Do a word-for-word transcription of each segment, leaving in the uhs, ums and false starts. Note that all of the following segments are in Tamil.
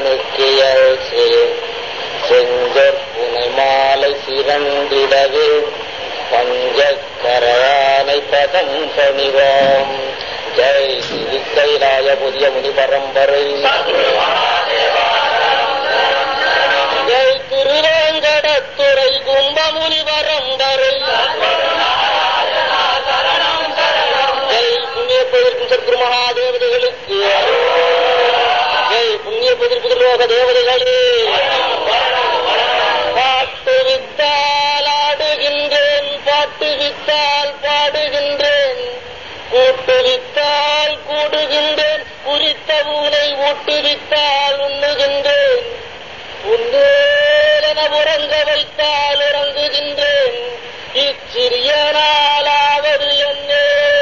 சிறுமிக்கியல் செஞ்சொற் புனை மாலை சிறந்திடவே பஞ்சக்கரானை பதம் பணிவாம். ஜெய் திருக்கைலாய புதிய முனி பரம்பரை. ஜெய் திருவேங்கடத்துறை கும்பமுனி பரம்பரை. ஜெய் புண்ணிய பெயர்க்கும் சத்குரு மகாதேவதைகளுக்கு. ஜெய் புண்ணிய புதிர் புதிர்லோக தேவதைகளே. பாட்டு வித்தால் ஆடுகின்றேன், பாட்டு வித்தால் பாடுகின்றேன், கூட்டுவித்தால் கூடுகின்றேன், குறித்த ஊனை ஊட்டுவித்தால் உண்ணுகின்றேன், உன்னேலென உறங்க வைத்தால் உறங்குகின்றேன், இச்சிறிய நாளாவது என்னே.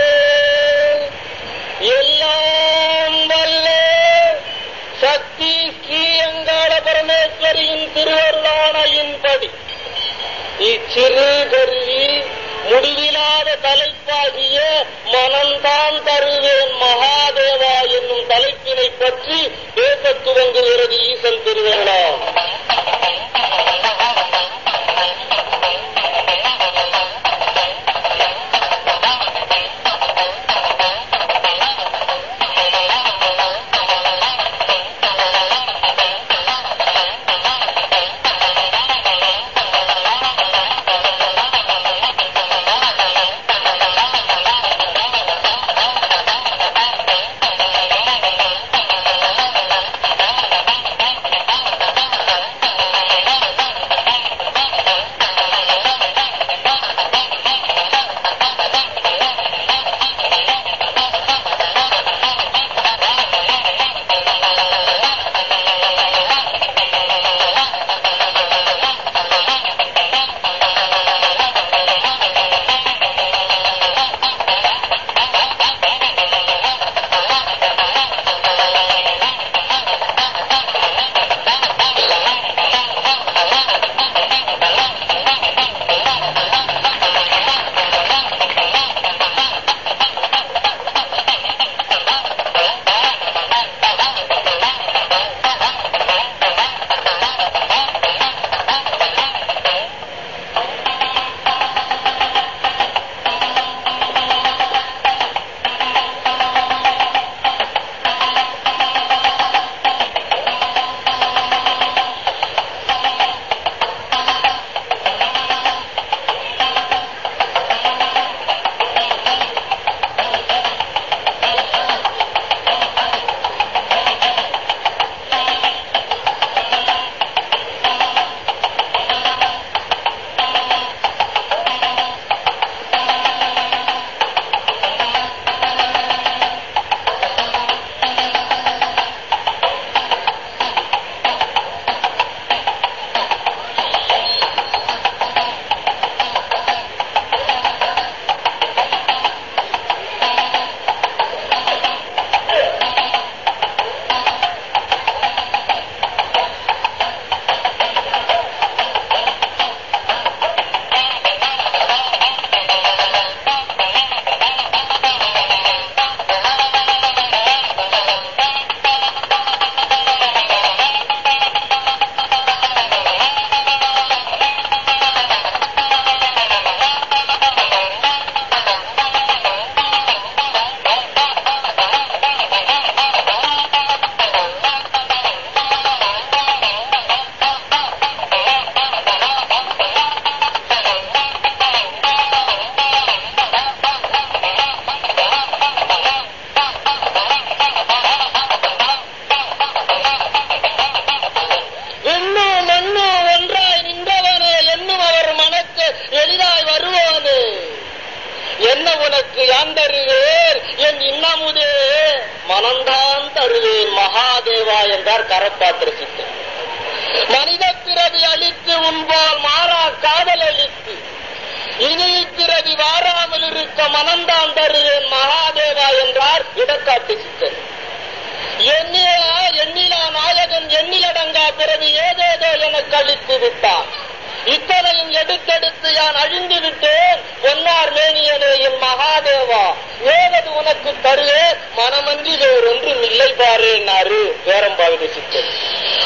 எல்லாம் வல்ல சக்தி ஸ்ரீ அங்காள பரமேஸ்வரியின் திருவருளானையின்படி இச்சிறு கருவி முடிவிலாத தலைப்பாகிய மனம்தான் தருவேன் மகாதேவா என்னும் தலைப்பினை பற்றி பேசத் துவங்குகிறது ஈசன் திருவிழா. இத்தனையும் எடுத்தெடுத்து யான் அழிந்து விட்டேன் பொன்னார் மேனியனே என் மகாதேவா, ஏவது உனக்கு தருவே மனமன்றி வேறொன்றும் இல்லை பாரு என்னாரு வேரம்பாவிட சித்தர்.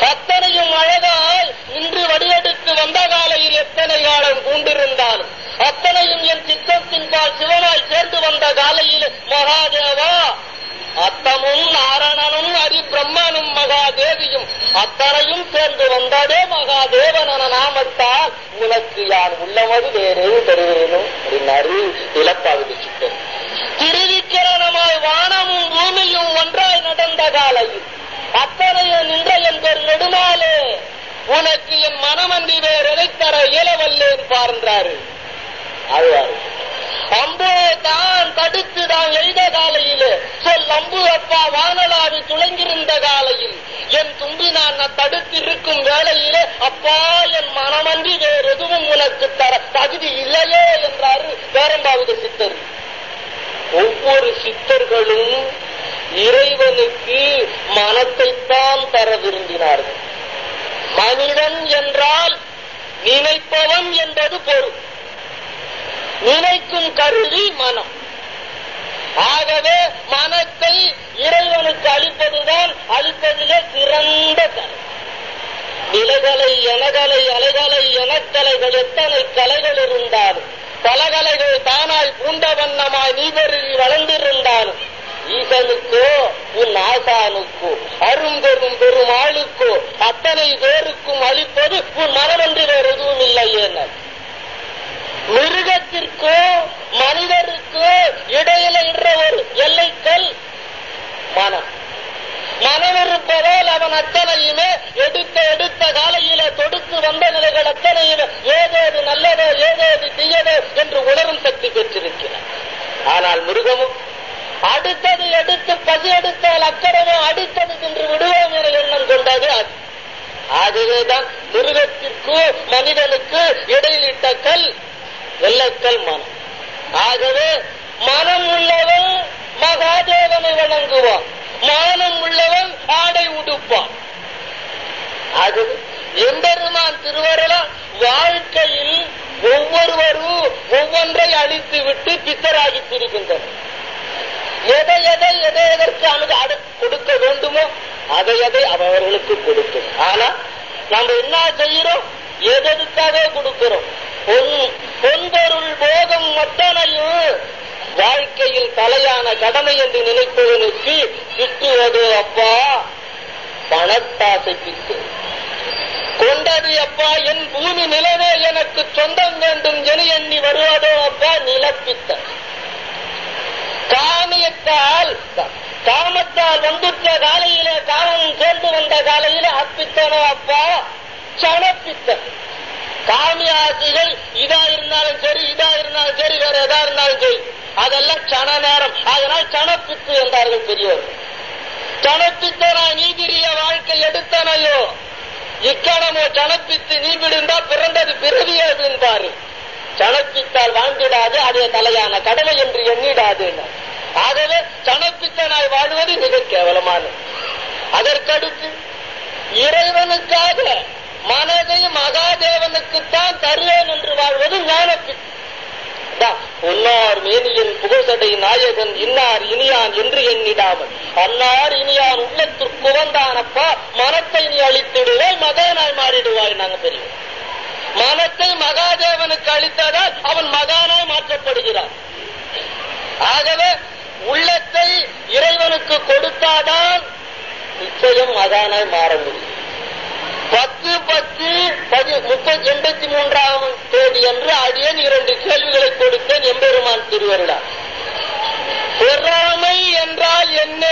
மகாதேவியும் அத்தனையும் சேர்ந்து வந்ததே மகாதேவன நாமத்தால் உனக்கு யார் உள்ளமது வேறே தருவேனும் அப்படின்னாரு இலப்பாவது சித்தர். திருவிக்கிரணமாய் வானமும் பூமியும் ஒன்றாய் நடந்த காலையில் அத்தனையும் நின்ற என்பர் நெடுமாலே உனக்கு என் மனமன்றி வேறெதை தர இயலவல்லேன் பார்ந்தாரு. ஆழ்வார் அம்பு தான் தடுத்து தான் எழுத காலையிலே சொல் அம்பு அப்பா வானலாவி துளங்கிருந்த காலையில் என் தும்பி நான் தடுத்து இருக்கும் வேளையிலே அப்பா என் மனமன்றி வேறு எதுவும் உனக்கு தர தகுதி இல்லையே என்றாரு பேரம்பாவது சித்தர். ஒவ்வொரு சித்தர்களும் இறைவனுக்கு மனத்தைத்தான் தர விரும்பினார்கள். மனிதன் என்றால் நினைப்பவன் என்பது பொருள். நினைக்கும் கருவி மனம். ஆகவே மனத்தை இறைவனுக்கு அளிப்பதுதான் அளிப்பதிலே சிறந்த கலை. நிலைகளை எனகலை அலைகளை எனக்கலைகள் எத்தனை கலைகள் இருந்தாலும் பலகலைகள் தானாய் பூண்ட வண்ணமாய் நீபெருகி வளர்ந்திருந்தாலும் ஈசனுக்கோ உன் ஆசானுக்கோ அரும்பெரும் பெரும் ஆளுக்கோ அத்தனை பேருக்கும் அளிப்பது உன் மனமன்றி வேறு எதுவும் இல்லையே. மிருகத்திற்கோ மனிதருக்கோ இடையில என்ற ஒரு எல்லைக்கல் மனம். மனம் இருப்பதால் அவன் அத்தனையுமே எடுத்த எடுத்த காலையில தொடுத்து வந்த நிலைகள் அத்தனையுமே ஏதேது நல்லதோ ஏதேது தீயதோ என்று உணரும் சக்தி பெற்றிருக்கிறார். ஆனால் மிருகமும் அடுத்தது எடுத்து பசி எடுத்தால் அக்கறமோ அடுத்தது என்று விடுவோம் என எண்ணம் கொண்டது அது. ஆகவேதான் மிருகத்திற்கு மனிதனுக்கு இடையிலிட்ட கல் எல்லைக்கல் மனம். ஆகவே மனம் உள்ளவன் மகாதேவனை வணங்குவான், மானம் உள்ளவன் ஆடை உடுப்பான். ஆகவே எம்பெருமான் திருவருளால் வாழ்க்கையில் ஒவ்வொருவரும் ஒவ்வொன்றை அழித்து விட்டு பித்தராகி திரிகின்றனர். எதை எதை எதை எதற்கு அணுக கொடுக்க வேண்டுமோ அதை எதை அவர்களுக்கு கொடுக்கும். ஆனா நம்ம என்ன செய்கிறோம்? எதற்காக கொடுக்கிறோம்? பொன்பொருள் போகம் மொத்தனையும் வாழ்க்கையில் தலையான கடமை என்று நினைப்பவனுக்கு கிட்டுவது அப்பா பணத்தாசை பித்து கொண்டது அப்பா என் பூமி நிலவே எனக்கு சொந்தம் வேண்டும் என எண்ணி வருவதோ அப்பா நிலப்பித்த காமியத்தால் காமத்தால் வந்துட்ட காலையிலே காமம் சேர்ந்து வந்த காலையிலே அப்பித்தனோ அப்பா சனப்பித்தன். காமி ஆசைகள் இதா இருந்தாலும் சரி இதா இருந்தாலும் சரி வேற எதா இருந்தாலும் சரி அதெல்லாம் சன நேரம். அதனால் சனப்பித்து என்றார்கள் பெரியவர்கள். சனப்பித்தனா நீதிரிய வாழ்க்கை எடுத்தனையோ இக்கணமோ சனப்பித்து நீ விடுந்தா பிறந்தது பிறவியது என்பாரு. சனப்பித்தால் வாழ்ந்திடாது அதே தலையான கடமை என்று எண்ணிடாது. ஆகவே சனப்பித்தனாய் வாழ்வது மிக கேவலமானது. அதற்கடுத்து இறைவனுக்காக மனதை மகாதேவனுக்குத்தான் தருவேன் என்று வாழ்வது ஞானப்பித்து. பொன்னார் மேனியின் புகழ்சடை நாயகன் இன்னார் இனியான் என்று எண்ணிடாமல் அன்னார் இனியான் உள்ளத்திற்கு உவந்தானப்பா மனத்தை நீ அளித்திடுவாய் மகானாய் மாறிடுவாய். நாங்க தெரியும் மனத்தை மகாதேவனுக்கு அளித்ததால் அவன் மகானாய் மாற்றப்படுகிறான். ஆகவே உள்ளத்தை இறைவனுக்கு கொடுத்தாதான் நிச்சயம் மகானாய் மாற முடியும். பத்து பத்து முப்பத்தி எண்பத்தி மூன்றாம் தேதி என்று அடியேன் இரண்டு கேள்விகளை கொடுத்தேன் எம்பெருமான் திருவருளா. பொறாமை என்றால் என்ன?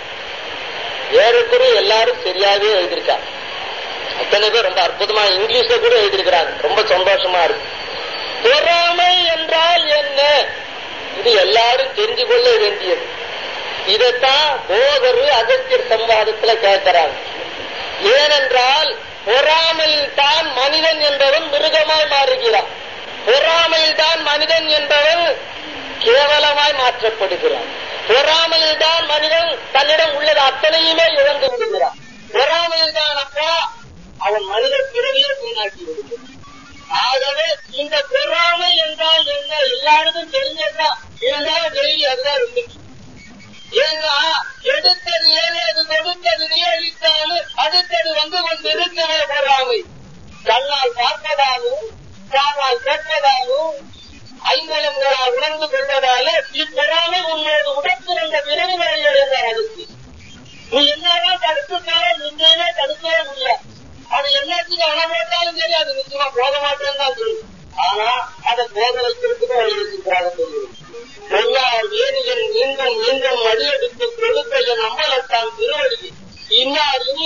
ஏறக்குறை எல்லாரும் சரியாகவே எழுதியிருக்காங்க. அத்தனை பேர் ரொம்ப அற்புதமா இங்கிலீஷ்ல கூட எழுதியிருக்கிறாங்க. ரொம்ப சந்தோஷமா இருக்கு. பொறாமை என்றால் என்ன? இது எல்லாரும் தெரிஞ்சு கொள்ள வேண்டியது. இதைத்தான் போகரு அகத்தியர் சம்வாதத்துல கேட்கிறாங்க. ஏனென்றால் பொறாமையில் தான் மனிதன் என்பவன் மிருகமாய் மாறுகிறான். பொறாமையில் தான் மனிதன் என்பவன் கேவலமாய் மாற்றப்படுகிறான். பொறாமையில் தான் மனிதன் தன்னிடம் உள்ளது அத்தனையுமே இழந்து விடுகிறான். பொறாமையில் தான் அப்பா அவன் மனித பிறவியை வீணாக்கி விடுகிறான். ஆகவே இந்த பொறாமை என்றால் என்ன எல்லாருக்கும் தெரிஞ்சதுதான். இருந்தாலும் டெய்லி அதுதான் இருந்துச்சு. ஏன்னா எடுத்தது ஏழு கொடுத்தது நியமித்தாலும் அடுத்தது வந்து கொண்டு இருக்கவே பொறாமை. கண்ணால் பார்ப்பதாலும் காதால் கேட்பதாலும் ஐம்பலங்களால் உணர்ந்து கொள்வதாலும் இப்பொறாமை உன்னோடு உடற்பிறந்த விரைவுகளை எழுந்தார். அதுக்கு நீ என்னதான்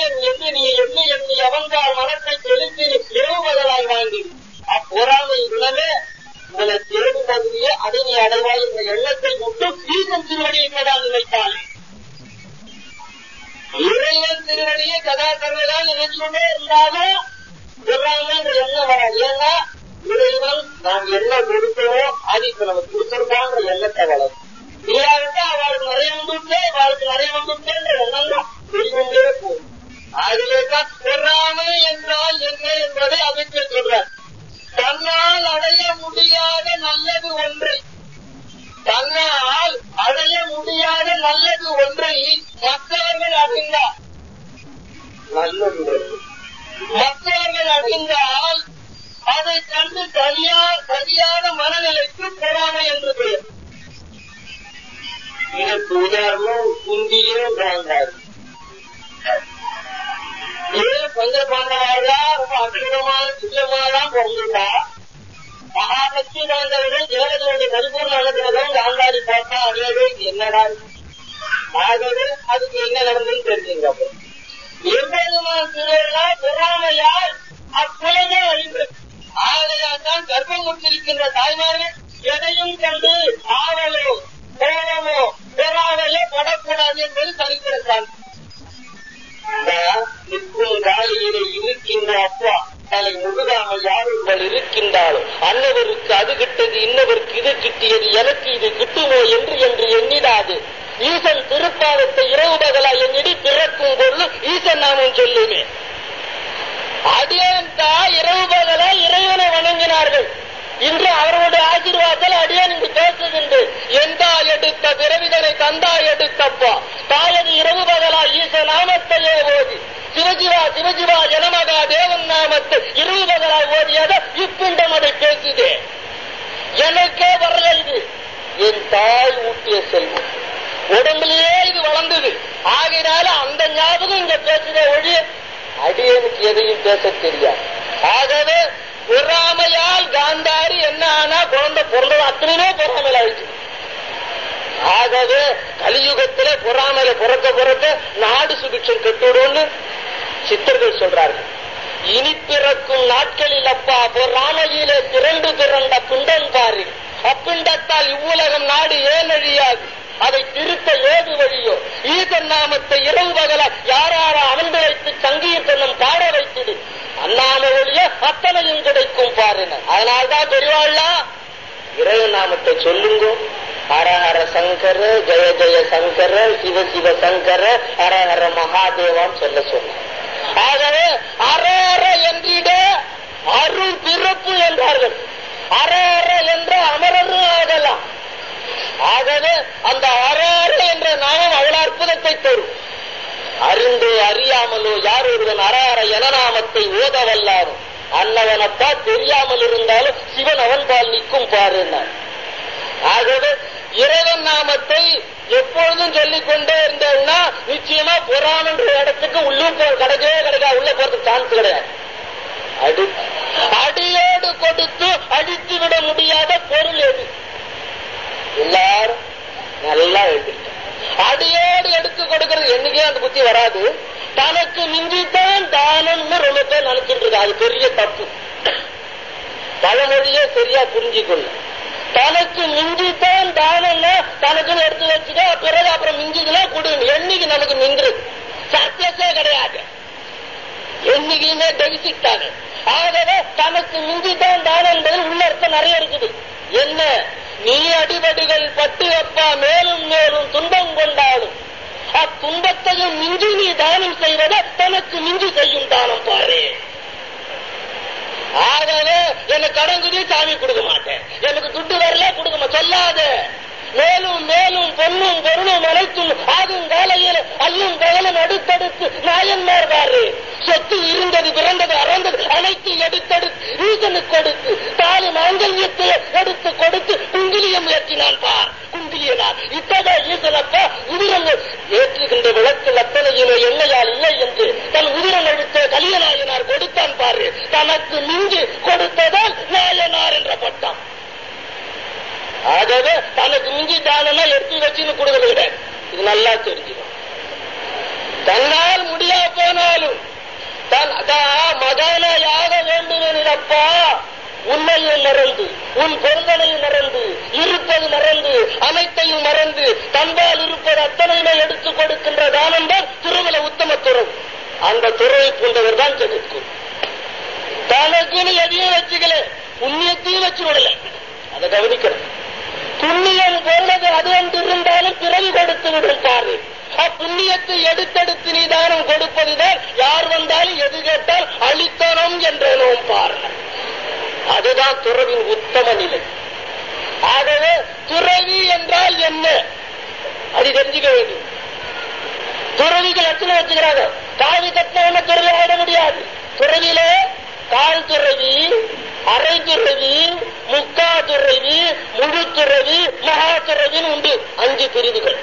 அடியன் என்று நீ எண்ணி எண்ணி அவன்கால் மனத்தை செலுத்தி இரவுபகலாய் வாங்கி அப்பொறாமை குணமே உங்களை தேர்வு பகுதியே அதை நீ அடைவாய் என்ற எண்ணத்தை விட்டு ஈசன் திருவடியை நினைத்தாள். இறைவன் திருவடியை கதா கருவதான் நினைச்சுட்டே இருந்தாலும் பொறாமை எண்ணம் வராது. ஏன்னா இறைவன் நாம் என்ன கொடுத்தோமோ அது இப்ப நமக்கு கொடுத்திருக்காங்கிற எண்ணத்தை வளரும். இல்லாவிட்டா அவளுக்கு நிறைய வந்துட்டே அவளுக்கு நிறைய வந்துட்டேன்ற எண்ணம் தான் வெளிவந்தே போகும். அதிலேதான் பொறாமை என்றால் என்ன என்பதை அமைத்து சொல்றார். தன்னால் அடைய முடியாத நல்லது ஒன்றை தன்னால் அடைய முடியாத நல்லது ஒன்றை மற்றவர்கள் அறிந்தார் நல்லது மற்றவர்கள் அறிந்தால் அதை கண்டு சரியா சரியான மனநிலைக்கு பொறாமை என்று பெயர். இதற்கு உதாரணம் குந்தியும் வாழ்ந்தார். ஏன் பஞ்ச பாண்டவாரா ரொம்ப அற்புதமான துல்லியமாதான் பிறந்துட்டா. மகாபக்தி வாழ்ந்தவர்கள் தேவதையுடைய பரிபூர்ண அனுகிரகம் காந்தாரி பார்த்தா அதே என்னடா ஆகவே அதுக்கு என்ன நடந்ததுன்னு தெரிஞ்சுங்க. எவ்வளவு திருவிழா பொறாமையால் அக்குலமே அழிந்தது. ஆகையால்தான் கர்ப்பம் முற்றிருக்கின்ற தாய்மார்கள் எதையும் கண்டு ஆவலோ கோலமோ பொறாமையோ படக்கூடாது என்பது சரித்திரத்தான். நிற்கும் காலியிலே இருக்கின்ற அப்பா தலை முழுகாமல் யாருங்கள் இருக்கின்றாலும் அன்னவருக்கு அது கிட்டது இன்னவருக்கு இது கிட்டியது எனக்கு இது கிட்டுமோ என்று என்று எண்ணிடாது. ஈசன் திருப்பாதத்தை இரவு பகலா என்னிடி பிறக்கும் பொருள் ஈசன் நாமும் சொல்லுமே. அடியான் தான் இரவு பகலா இறைவனை வணங்கினார்கள். இன்று அவர்களுடைய ஆசீர்வாதத்தில் அடியான் இங்கு பேசுகின்ற எந்தா எடுத்த பிறவிதனை தந்தா எடுத்தப்பா தாயது இரவு பகலா ஈச நாமத்தையே ஓதி சிவஜிவா சிவஜிவா ஜனமகா தேவன் நாமத்தை இரவு பகலா ஓதியத இப்பிண்டம் அதை பேசுதே. எனக்கே வரல. இது என் தாய் ஊட்டிய செல்வம் உடம்புலயே இது வளர்ந்தது. ஆகையினால அந்த ஞாபகம் இங்க பேசுதே ஒழிய அடியனுக்கு எதையும் பேச தெரியாது. ஆகவே பொறாமையால் காந்தாரி என்ன ஆனா குழந்தை பிறந்தது அத்தனையுமே பொறாமையில் ஆயிடுச்சு. ஆகவே கலியுகத்திலே பொறாமையில பிறக்க பிறக்க நாடு சுபிட்சம் கெட்டுடும்னு சித்தர்கள் சொல்றார்கள். இனி பிறக்கும் நாட்களில் அப்பா பொறாமையிலே திரண்டு பிறந்த புண்டன் பாரு அப்பிண்டத்தால் இவ்வுலகம் நாடு ஏன் அழியாது. அதை திருத்த ஏது வழியோ ஈசன் நாமத்தை இரவு பகல யாரார அமர்ந்து வைத்து சங்கீர்த்தனம் பாட வைத்தது அண்ணாம ஒழிய அத்தனையும் கிடைக்கும் பாருங்க. அதனால்தான் பெரியவாள்லா இறைவன் நாமத்தை சொல்லுங்க. ஹரஹர சங்கர ஜெய ஜெய சங்கர சிவ சிவ சங்கர ஹரஹர மகாதேவான் சொல்ல சொன்ன. ஆகவே அரஹர என்றிட அருள் பிறப்பு என்றார்கள். அரஹர என்ற அமரரும் ஆகலாம். ஆகவே அந்த அரஹர என்ற நாமம் அவ்வளவு அற்புதத்தை தரும். அறிந்தோ அறியாமலோ யார் ஒருவன் அரஹர என நாமத்தை ஓத வல்லாரும் அன்னவனப்பா தெரியாமல் இருந்தாலும் சிவன் அவன் பால் நிற்கும் பாரு. ஆகவே இறைவன் நாமத்தை எப்பொழுதும் சொல்லிக் கொண்டே இருந்தேன்னா நிச்சயமா பொறாமன்ற இடத்துக்கு உள்ளூர் கிடைக்கவே கிடைக்காது. உள்ள போறதுக்கு சான்ஸ் கிடையாது. அடி அடியோடு கொடுத்து அடித்து விட முடியாத பொருள் எது? எல்லாரும் நல்லா எழுதிட்டேன். அடியோடு எடுத்து கொடுக்கிறது என்னைக்கே அந்த புத்தி வராது. தனக்கு மிஞ்சித்தான் தானம்னு ரொம்ப பேர் நினைச்சிட்டு இருக்கு. அது பெரிய தப்பு. பழமொழியே சரியா புரிஞ்சுக்கொள்ள. தனக்கு மிஞ்சித்தான் தானம்னா தனக்குன்னு எடுத்து வச்சுக்க பிறகு அப்புறம் மிஞ்சிக்கலாம் கொடுங்க. என்னைக்கு நமக்கு மிஞ்சிரு சர்ப்ளஸே கிடையாது. என்னைக்குமே டெபிசிட் தானே. ஆகவே தனக்கு மிஞ்சித்தான் தானம் என்பது உள்ள அர்த்தம் நிறைய இருக்குது. என்ன நீ அடிபடிகள் பட்டு அப்பா மேலும் மேலும் துன்பம் கொண்டாடும் அத்துன்பத்தையும் மிஞ்சி நீ தானம் செய்வதை தனக்கு மிஞ்சி செய்யும் தானம் பாரு. ஆகவே எனக்கு கடங்குதி சாமி கொடுக்க மாட்டேன், எனக்கு துட்டு வரல கொடுக்க சொல்லாத. மேலும் மேலும் பொன்னும் பொருளும் அனைத்தும் ஆகும் காலையில் அல்லும் பகலும் அடுத்தடுத்து நாயன்மார் பாரு. சொத்து இருந்தது பிறந்தது அறந்தது அனைத்து எடுத்தெடுத்து ஈசனுக்கு கொடுத்து தாலி மாங்கல்யத்தை எடுத்து கொடுத்து குங்கிலியம் ஏற்றினான் பார். குங்கிலியனார் இத்தகை ஈசனப்பா உதிரம் ஏற்றுகின்ற விளக்கு அத்தனையுமே எண்ணெயால் இல்லை என்று தன் உதிரம் அழுத்த கலியநாயனார் கொடுத்தான் பாரு. தனக்கு மிஞ்சி கொடுத்ததால் நாயனார் என்ற பட்டம். ஆகவே தனக்கு மிஞ்சி தானமா எடுத்து வச்சுன்னு கொடுக்கறது கிடையாது. இது நல்லா தெரிஞ்சுக்கணும். தன்னால் முடியா போனாலும் அப்பா உன்னையும் மறந்து உன் பொருந்தனையும் மறந்து இருப்பது மறந்து அனைத்தையும் மறந்து தன்பால் இருப்பது அத்தனையுமே எடுத்துக் கொடுக்கின்ற தானம் தான் திருமல உத்தம துறவு. அந்த துறவை போன்றவர் தான் ஜெகத்குரு. தனக்குன்னு எதையும் வச்சுக்கல, புண்ணியத்தையும் வச்சு விடல. அதை கவனிக்கணும். புண்ணியம் போனது அது வந்து இருந்தாலும் பிறகு கொடுத்து விடும் பாரு. அப்புண்ணியத்தை எடுத்தெடுத்து நீ தானம் கொடுப்பதுதான் யார் வந்தாலும் எது கேட்டால் அளித்தனம் என்றனும் பாருங்கள். அதுதான் துறவின் உத்தம நிலை. ஆகவே துறவி என்றால் என்ன அது தெரிஞ்சுக்க வேண்டும். துறவிகள் லட்சணம் வச்சுக்கிறாங்க. காவி கட்டின துறவி ஆட முடியாது. துறவியில கால் துறவி, அரை துறவி, முக்கா துறவி, முழு துறவி, மகா துறவின்னு உண்டு. அஞ்சு பிரிவுகள்.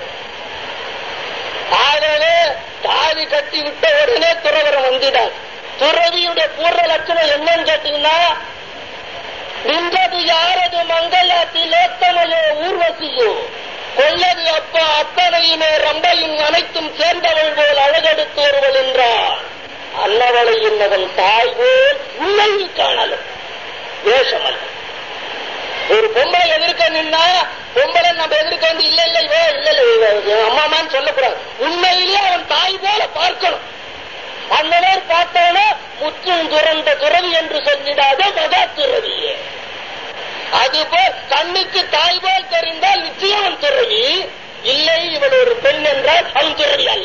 ஆகவே காவி கட்டி விட்ட உடனே துறவரம் வந்துடாது. துறவியுடைய பூர்வ லட்சணம் என்னன்னு கேட்டீங்கன்னா, நின்றது யாரது மங்களாத்திலேத்தனையோ ஊர்வசியோ கொல்லது அப்பா அத்தனையுமே ரம்பையும் அனைத்தும் சேர்ந்தவள் போல் அழகெடுத்து வருவள் என்றார். அன்னவளை இன்னவள் தாய் போல் உண்மையை காணலும் வேஷமல்ல. ஒரு பொம்பளை எதிர்க்க நின்னா பொம்பளை நம்ம எதிர்க்க வந்து இல்ல இல்ல இவோ இல்ல இல்ல அம்மாமான்னு சொல்லக்கூடாது. உண்மையிலே அவன் தாய் போல பார்க்கணும். அந்த மாதிரி பார்த்தானா முற்றும் துறந்த துறவி என்று சொல்லிடாத மகா துறவியே. அதுபோல் கண்ணுக்கு தாய் போல் தெரிந்தால் நிச்சயம் அவன் துறவி. இல்லை இவள் ஒரு பெண் என்றால் அவன் துறவி அல்ல.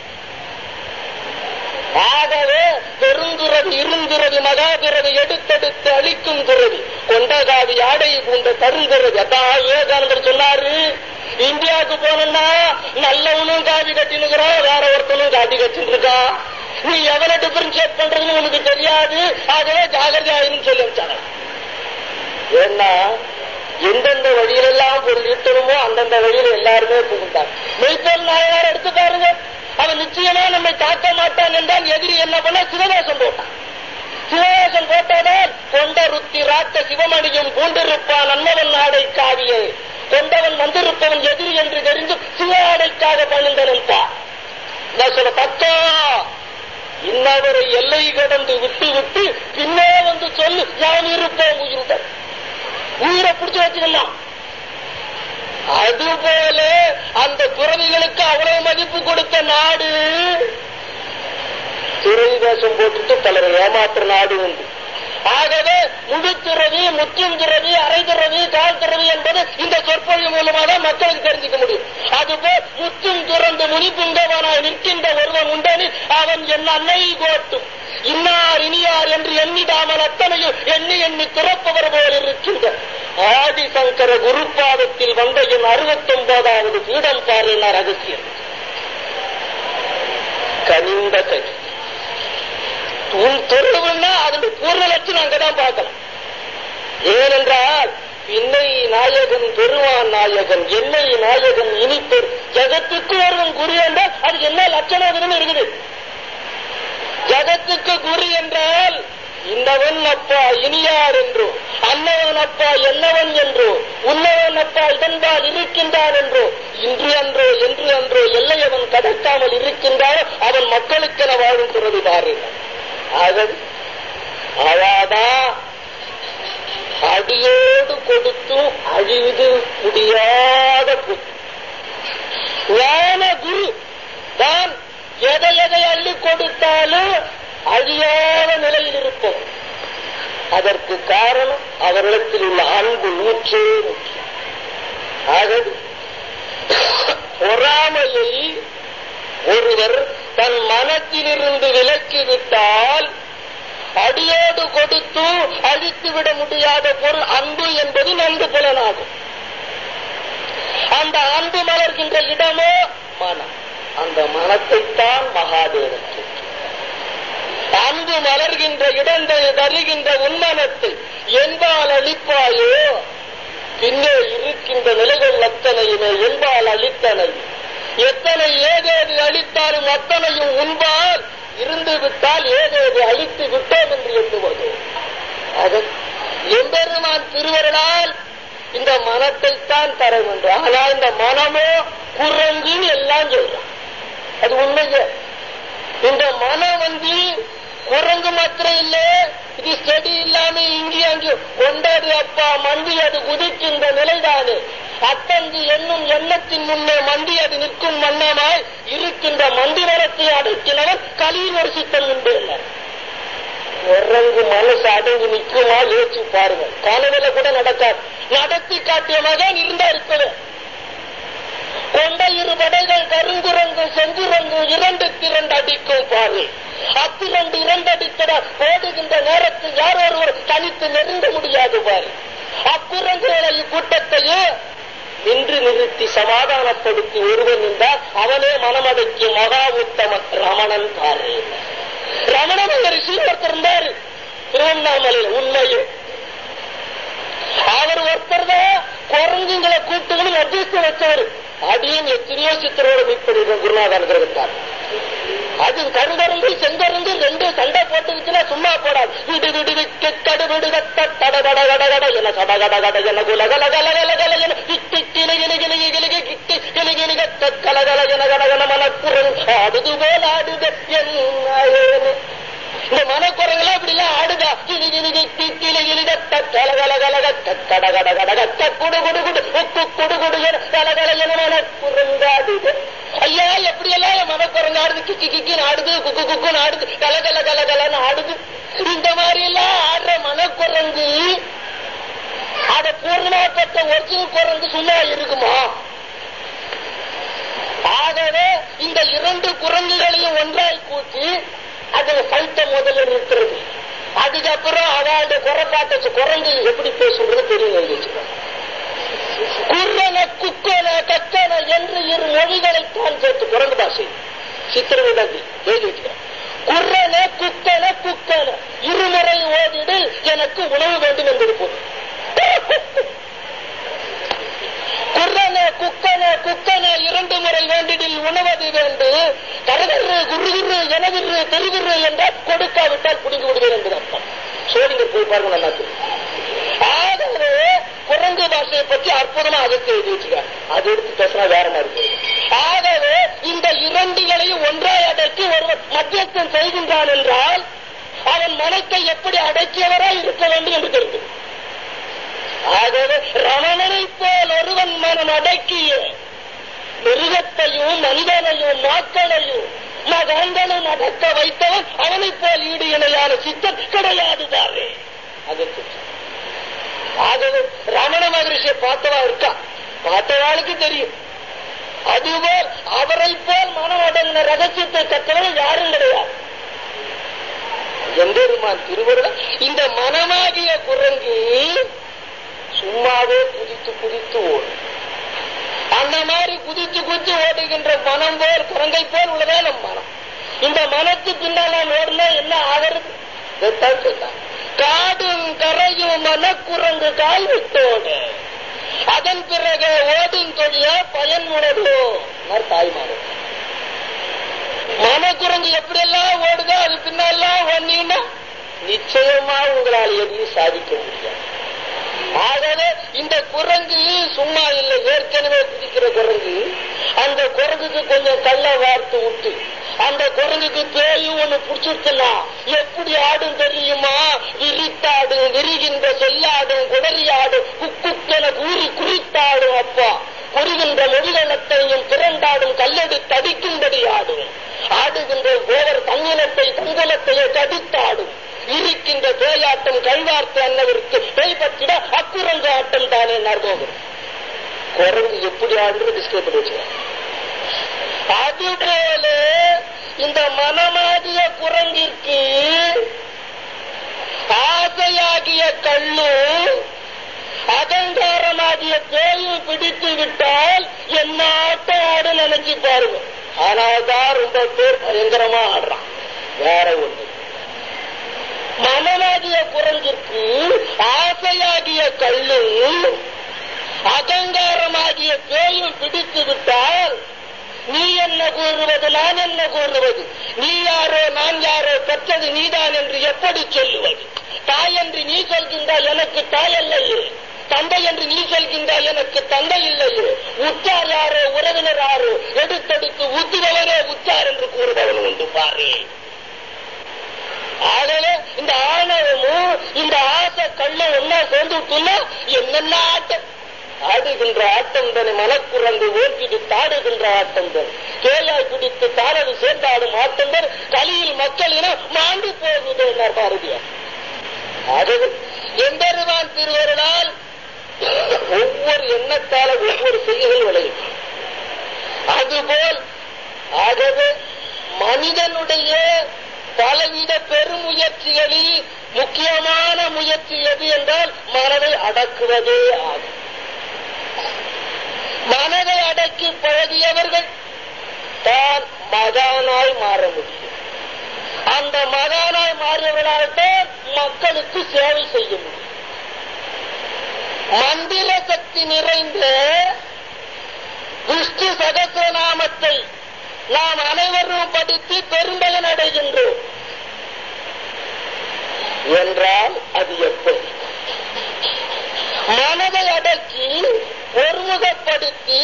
ஆகவே பெருந்துறவி இருந்துறவி மகாதுறவி எடுத்தெடுத்து அழிக்கும் துறவி கொண்டகாவி ஆடை பூண்ட தருந்துறவி. அதான் விவேகானந்தர் சொன்னாரு, இந்தியாவுக்கு போனா நல்லவனும் காவி கட்டினுக்கிறான், வேற ஒருத்தனும் காவி கட்டின்னு இருக்கான். நீ எவ்வளவு டிஃபரன்ஷியேட் பண்றதுன்னு உனக்கு தெரியாது. ஆகவே ஜாகிரதையாயிரும் சொல்லி வச்சாங்க. ஏன்னா எந்தெந்த வழியிலெல்லாம் பொருள் ஈட்டணுமோ அந்தந்த வழியில எல்லாருமே புகுந்தார். மெய்ப்பொருள் நாயனார் எடுத்து பாருங்க. அவன் நிச்சயமா நம்மை தாக்க மாட்டான் என்றால் எதிரி என்ன பண்ண சிவவேஷம் போட்டான். சிவவேஷம் போட்டாதான் கொண்ட ருத்தி ராத்த சிவமணியும் பூண்டிருப்பான் அன்னவன் ஆடை காவியே. கொண்டவன் வந்திருப்பவன் எதிரி என்று தெரிந்து சிவ ஆடைக்காக பணிந்தனன்பா. சொல்ல பக்கா இன்னவரை எல்லை கடந்து விட்டு விட்டு பின்னே வந்து சொல்லு யான் இருப்போம் உயிருடன். உயிரை பிடிச்சு வச்சுக்கலாம். அதுபோல அந்த துறவிகளுக்கு அவ்வளவு மதிப்பு கொடுத்த நாடு துறவி வேஷம் போட்டுட்டு பலரை ஏமாற்ற நாடு உண்டு. ஆகவே முழு துறவி, முற்றும் துறவி, அரை துறவி, கால் துறவி என்பது இந்த சொற்பொழி மூலமாக மக்களுக்கு தெரிஞ்சுக்க முடியும். அதுபோல் முற்றும் துறந்து முனிப்புங்கவனாய் நிற்கின்ற ஒருவன் உண்டனில் அவன் என் அன்னை கோட்டும் இன்னார் இனியார் என்று எண்ணிடாமல் அத்தனையும் எண்ணி எண்ணி துறப்பவர் போல் இருக்கின்ற ஆதிசங்கர குருபாதத்தில் வந்த என் அறுபத்தி ஒன்பதாவது பீடம் பாருனார் அகசியர். கனிந்த கனி உன் துறவுன்னா அதனுடைய பூர்ண லட்சணம் அங்கதான் பார்க்கலாம். ஏனென்றால் பின்னை நாயகன் பெருவான் நாயகன் என்னை நாயகன் இனிப்பெரு ஜகத்துக்கு ஒருவன் குரு என்றால் அது என்ன லட்சணம் இருக்குது. ஜகத்துக்கு குரு என்றால் இன்னவன் அப்பா இனியார் என்றோ, அன்னவன் அப்பா என்னவன் என்றோ, உன்னவன் அப்பா இதன்பால் இருக்கின்றான் என்றோ, இன்று அன்றோ என்று அன்றோ எல்லை அவன் கடக்காமல் இருக்கின்றானோ அவன் மக்களுக்கென வாழும் துறவி பாருங்கள். அவாதா அடியோடு கொடுத்தும் அழிவு முடியாத ஞான குரு தான் எதை எதை அள்ளி கொடுத்தாலும் அழியாத நிலையில் இருப்போம். அதற்கு காரணம் அவர்களிடத்தில் உள்ள அன்பு நூற்றே முக்கியம். ஆகவே பொறாமையை ஒருவர் தன் மனத்திலிருந்து விலக்கிவிட்டால் அடியோடு கொடுத்து அழித்துவிட முடியாத பொருள் அன்பு என்பது நன்கு புலனாகும். அந்த அன்பு மலர்கின்ற இடமோ மனம். அந்த மனத்தைத்தான் மகாதேவன் அன்பு மலர்கின்ற இடத்தை தருகின்ற உன்மனத்தை என்பால் அளிப்பாயோ பின்னே இருக்கின்ற நிலைகள் அத்தனையுமே என்பால் அளித்தனை. எத்தனை ஏதேது அளித்தாலும் அத்தனையும் உன்பால் இருந்து விட்டால் ஏதேது அழித்து விட்டோம் என்று எண்ணுவது. எம்பெருமான் திருவருளால் இந்த மனத்தைத்தான் தர வேண்டும். ஆனால் இந்த மனமோ குரங்குன்னு எல்லாம் சொல்றான். அது உண்மையே. இந்த மனம் வந்து குரங்கு மாத்திரம் இல்லை, இது செடி இல்ல எல்லாமே இங்கேயும் அங்கேயும் கொண்டாடு அப்பா மண்டி அது குதிக்கின்ற நிலைதானே. அத்தஞ்சு என்னும் எண்ணத்தின் முன்னே மண்டி அது நிற்கும் வண்ணமாய் இருக்கின்ற மந்திரத்தை அடக்கினவன் கலியில் ஒரு சித்தம் உண்டு இல்லை. உறங்கு மனசு அடங்கி நிற்குமா யோசிச்சு பாருங்க. கனவுல கூட நடக்காது. நடத்தி காட்டிய மகன் இருந்தா இருக்கவே. கொண்ட இரு படைகள் கருங்குரங்கு செங்குரங்கு இரண்டு திரண்டு அடிக்கும் பாரு. அத்திரண்டு இரண்டு அடித்தட ஓடுகின்ற நேரத்தில் யார் ஒருவர் தனித்து நெருங்க முடியாது பாரு. அக்குரங்குகளை இக்கூட்டத்தையே நின்று நிறுத்தி சமாதானப்படுத்தி ஒருவன் என்றால் அவனே மனமடக்கிய மகா உத்தம ரமணன் பாரு. ரமணன் ஒருத்தர் இருந்தாரு திருவண்ணாமலையில். உண்மையே அவர் ஒருத்தர் தான் குரங்குங்களை கூட்டுகளும் அட்ஜஸ்ட் வச்சவர். அடியும் எத்தனையோ சித்தரோட மீட் பண்ணிருக்கோம் குருநாதன் கிரகத்தார். அது கருங்கருந்து செங்கருந்து ரெண்டு சண்டை போட்டுச்சுன்னா சும்மா போடாது. விடு விடு விட்டு கடு விடு கட்ட தட கட கட கட என சட கட கட என குலகல கல கல கல என கிட்டி கிளி கிளி கிளி கிளி கிட்டி கிளி கிளி கட்ட கலகல என கடகன மனக்குரல் ஆடுது போல் ஆடுது என்ன. இந்த மனக்குரங்கெல்லாம் இப்படி எல்லாம் ஆடுதா. கிளி கிளி கிட்டி கிளி கிளி கட்ட கலகல கல கட்ட கட கட கட கட்ட குடு குடு குடு உக்கு குடு குடு என கலகல என மனக்குரங்காடுது. ஐயா எப்படி எல்லாம் மனக்குரங்கு ஆடுது. கிக்கி கிக்கின்னு ஆடுது, குக்கு குக்குன்னு ஆடுது, கலகல கலகலன்னு ஆடுது. இந்த மாதிரி எல்லாம் ஆடுற மனக்குரங்கு அத பூர்ணமாப்பட்ட ஒரிஜினல் குரங்கு சும்மா இருக்குமா? ஆகவே இந்த இரண்டு குரங்குகளையும் ஒன்றாய் கூட்டி அதுல சைத்த முதல்ல நிறுத்துறது. அதுக்கப்புறம் அவளுடைய குறைப்பாட்ட குரங்கு எப்படி பேசுறது தெரியும். குர்ரன குக்கன கக்கன என்று இரு மொழிகளைத்தான் சேர்த்து குரங்கு பாஷை சித்திரவிடி எழுதி வச்சுக்கிறேன். குர்ரன குக்கன குக்கன இருமுறை ஓதிடு எனக்கு உணவு வேண்டும் என்பது போது. குர்ரன குக்கன குக்கன இரண்டு முறை வேண்டிடில் உணவது வேண்டு கரவிரு குருவிரு எனவிரு தெருவிரு என்றால் கொடுக்காவிட்டால் புடிந்து விடுவேன் என்பது அர்த்தம். சோழிங்கர் போய் பாருங்க நல்லா தெரியும். ஆகவே குரங்கு பாஷையை பற்றி அற்புதமா அதற்கு எழுதி வச்சுக்கிறார். அது எடுத்து பேசினா வேற மாதிரி. ஆகவே இந்த இரண்டுகளையும் ஒன்றாய் அடக்கி ஒருவர் மத்தியஸ்தம் செய்கின்றான் என்றால் அவன் மனத்தை எப்படி அடக்கியவராய் இருக்க வேண்டும் என்று தெரிந்து. ஆகவே ரமணனை போல் ஒருவன் மனம் அடக்கிய மிருகத்தையும் மனிதனையும் மக்களையும் மகன்களும் அடக்க வைத்தவன் அவனை போல் ஈடு இணையான சித்தம் கிடையாதுதானே. அதற்கு ஆகவே ரமண மகரிஷியை பார்த்தவா இருக்கா, பார்த்தவாளுக்கு தெரியும். அதுபோல் அவரை போல் மனம் அடங்கின ரகசியத்தை கற்றவர்கள் யாரும் கிடையாது. எம்பெருமான் திருவருள் இந்த மனமாகிய குரங்கு சும்மாவே குதித்து குதித்து ஓடும். அந்த மாதிரி குதித்து குதித்து ஓடுகின்ற மனம் போல் குரங்கை போல் உள்ளதே நம் மனம். இந்த மனத்து பின்னால் ஓடுனா என்ன ஆகிறது? சொன்னான் காடும் கரையும் மனக்குரங்கு கால் விட்டோடு அதன் பிறகு ஓடும் தொழில பயன் உணர்வோ தாய்மாறு. மனக்குரங்கு எப்படி எல்லாம் ஓடுதோ அது பின்னெல்லாம் ஒன்னீங்கன்னா நிச்சயமா உங்களால் எதையும் சாதிக்க முடியாது. ஆகவே இந்த குரங்கு சும்மா இல்லை, ஏற்கனவே குதிக்கிற குரங்கு. அந்த குரங்குக்கு கொஞ்சம் கள்ள வார்த்து விட்டு அந்த குரங்குக்கு பேயும் ஒண்ணு புடிச்சிருச்சுன்னா எப்படி ஆடும் தெரியுமா? விரித்தாடும், விரிகின்ற செல்லாடும், குடரியாடும், குக்குத்தென கூறி குறித்தாடும். அப்பா புரிகின்ற மொழிகளத்தையும் திரண்டாடும், கல்லெடு தடிக்கும்படி ஆடும். ஆடுகின்ற கோவர் தங்கினத்தை தங்குலத்தையே தடுத்தாடும். இருக்கின்ற பேயாட்டம் கல்வார்த்தை அன்னவருக்கு பேய்பற்றிட அக்குரங்கு ஆட்டம் தானே நர்கோகம். குரங்கு எப்படி ஆடுறது டிஸ்கஸ் பண்ணி வச்சுக்க. அதுபோல இந்த மனமாகிய குரங்கிற்கு ஆசையாகிய கல்லும் அகங்காரமாகிய பேயும் பிடித்து விட்டால் என்ன ஆட்டம் ஆடு நினைச்சு பாருங்க. ஆனால்தான் ரொம்ப பேர் பயங்கரமா ஆடுறான். வேற ஒண்ணு மனமாகிய குரங்கிற்கு ஆசையாகிய கல்லும் அகங்காரமாகிய பேயும் பிடித்து விட்டால் நீ என்ன கூறுவது, நான் என்ன கூறுவது, நீ யாரோ நான் யாரோ, பெற்றது நீதான் என்று எப்படி சொல்லுவது? தாய் என்று நீ சொல்கின்றாய், எனக்கு தாய் இல்லையே. தந்தை என்று நீ சொல்கின்றாய், எனக்கு தந்தை இல்லையே. உற்றார் யாரோ உறவினர் யாரோ, எடுத்தெடுத்து ஊத்துபவரே உற்றார் என்று கூறுபவன் உண்டு பாரு. ஆகவே இந்த ஆணவமும் இந்த தோசை கல்ல ஒன்னா சேர்ந்து விட்டுன்னா என்னென்ன ஆட்டம் ஆடுகின்ற ஆட்டம் தன்னை மனக்குறந்து ஓட்டிட்டு தாடுகின்ற ஆட்டம் தன் கேயாய் பிடித்து தானது சேர்ந்தாடும் ஆட்டம் தன் கலியில் மக்களினம் மாண்டு போகுது என்றார் பாரதியார். ஆகவே எம்பெருமான் திருவருளால் ஒவ்வொரு எண்ணத்தால ஒவ்வொரு செய்கைகள் விளையும். அதுபோல் ஆகவே மனிதனுடைய பலவித பெருமுயற்சிகளில் முக்கியமான முயற்சி எது என்றால் மனதை அடக்குவதே ஆகும். மனதை அடக்கி பழகியவர்கள் தான் மகானாய் மாற முடியும். அந்த மகானாய் மாறியவர்களால்தான் மக்களுக்கு சேவை செய்ய முடியும். மந்திர சக்தி நிறைந்த விஷ்ணு சகஸ்ரநாமத்தை நாம் அனைவரும் படித்து பெரும்பலன் அடைகின்றோம் என்றால் அது எப்படி? மனதை அடக்கி ஒருமுகப்படுத்தி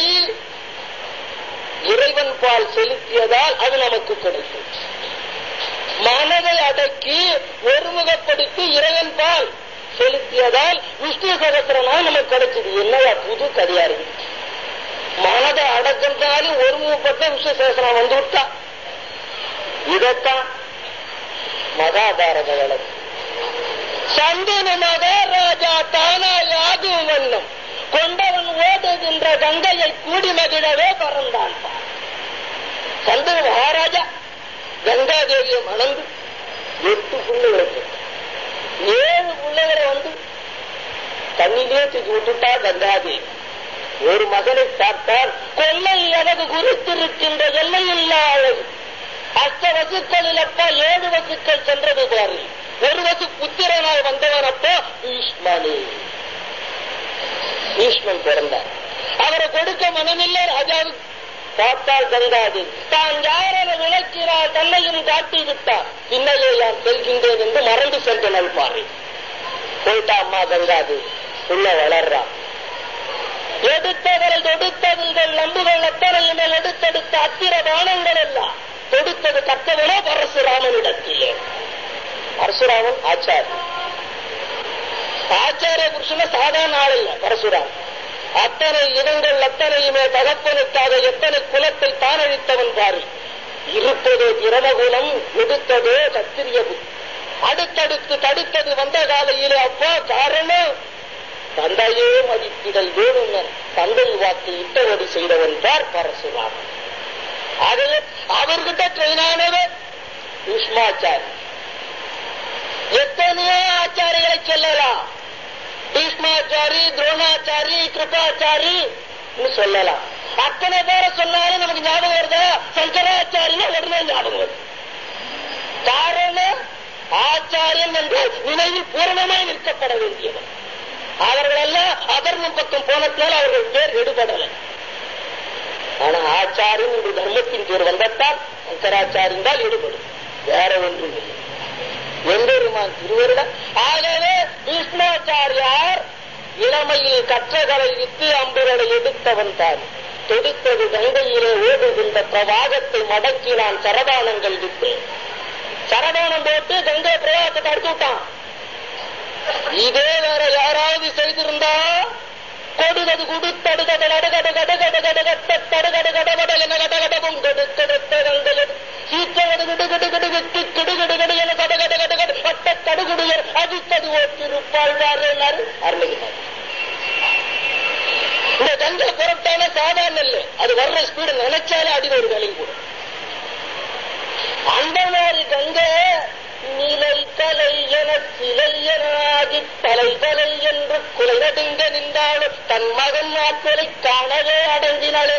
இறைவன் பால் செலுத்தியதால் அது நமக்கு கிடைக்கும். மனதை அடக்கி ஒருமுகப்படுத்தி இறைவன் பால் செலுத்தியதால் விஷ்ணு சகஸ்ரநாமம் நமக்கு கிடைச்சது. என்னவா புது கதையா இருக்கு? மனதை அடக்கின்றாலும் ஒருமுகப்பட்ட விஷ்ணு சகஸ்ரநாமம் வந்து விட்டா. இதத்தான் மகாபாரத வழக்கு. சந்தன மகாராஜா தானாய் ஆகும் வண்ணம் கொண்டவன் ஓடுகின்ற கங்கையை கூடி மகிழவே பறந்தான். சந்தன மகாராஜா கங்காதேவியை மணந்து எட்டு பிள்ளைகளுக்கு ஏழு பிள்ளைகளை வந்து தண்ணிலே தூக்கி விட்டுட்டா கங்காதேவி. ஒரு மகனை பார்த்தால் கொள்ளை எனக்கு குறித்திருக்கின்ற எல்லையில்லா அழகு. அஷ்ட வசுக்களில் அப்பா ஏழு வசுக்கள் சென்றது பாரு. ஒரு வசு புத்திரனாய் வந்தவன் அப்போ பீஷ்மனே. பீஷ்மன் பிறந்தார். அவரை கொடுக்க மனமில்லை ராஜாவுக்கு. பார்த்தால் கங்காதேவி தான் யாரென விளக்கிறார் தன்னையும் காட்டி விட்டார். பின்னையே நான் செல்கின்றேன் என்று மறந்து சென்று நல்பாரு. போயிட்டா அம்மா கங்காதேவி. உள்ள வளர்றா. எடுத்தவரை தொடுத்தவர்கள் நம்புகள் அத்தனையுமே எடுத்தெடுத்த அத்திர பானங்கள் எல்லாம் தொடுத்தது கத்தவனோ பரசுராமனிடத்திலே. பரசுராமன் ஆச்சாரிய ஆச்சாரிய புருஷன சாதாரண ஆள் இல்ல பரசுராமன். அத்தனை இடங்கள் அத்தனையுமே தகப்பனுக்காக எத்தனை குலத்தை தானழித்தவன் பாரு. இருப்பதோ பிரமகுலம், எடுத்ததோ சத்திரிய புத்தி. அடுத்தடுத்து தடுத்தது வந்த காலையிலே அப்பா காரணம் தந்தையே மதிப்பிடல் வேணும். தந்தை வாக்கு இட்டவடி செய்தவன் பார் பரசுராமன். ஆகவே அவர்கிட்ட ட்ரெயினானவர் பீஷ்மாச்சாரி. எத்தனையோ ஆச்சாரிகளை சொல்லலாம். பீஷ்மாச்சாரி, துரோணாச்சாரி, கிருபாச்சாரி சொல்லலாம். அத்தனை பேரை சொன்னாலும் நமக்கு ஞாபகம் வருதா? சங்கராச்சாரியா உடனே ஞாபகம் வருது. காரணம் ஆச்சாரியன் என்று நினைவில் பூரணமாய் நிற்கப்பட வேண்டியவர். அவர்கள் எல்லாம் அதர்மம் பக்கம் போனதால் அவர்கள் பேர் எடுபடலை. ஆனா ஆச்சாரியன் என்று தர்மத்தின் பேர் வந்தால் சங்கராச்சாரியம் தான் ஈடுபடும். வேற ஒன்றும் இல்லை. எம்பெருமான் திருவருடன். ஆகவே பீஷ்மாச்சாரியார் இளமையில் கற்றகளை வித்து அம்புகளை எடுத்தவன் தான். தொடுத்தது கங்கையிலே ஓடுகின்ற பிரவாகத்தை மடக்கினான் சரதானங்கள் விட்டு. சரதானம் போட்டு கங்கை பிரவாகத்தை தடுத்து விட்டான். இதே வேற யாராவது செய்திருந்தா கொடுகது குடுத்தடுகட நடுகடு கடகடு கடகட்ட தடுகடு கடகட என கடகடவும் கொடுக்கெடுத்த கங்கையது சீற்றகடு கிடுகிடு கிடுகிட்டு கிடுகிடு கடு என கடகட கடகடு பட்ட தடுகுடுயர் அடித்தது ஓட்டிருப்பாழ்வார் அருளுகிறார். இந்த கங்கை புறத்தான சாதாரண இல்லை. அது வர்ற ஸ்பீடு நினைச்சாலே அடி ஒரு வேலையும் கூட. அந்த மாதிரி கங்கை நிலை தலை என சிலை என ஆகி தலை தலை என்று குலை நடுங்க நின்றாலும் தன் மகன் நாட்களை காணவே அடங்கினாலே.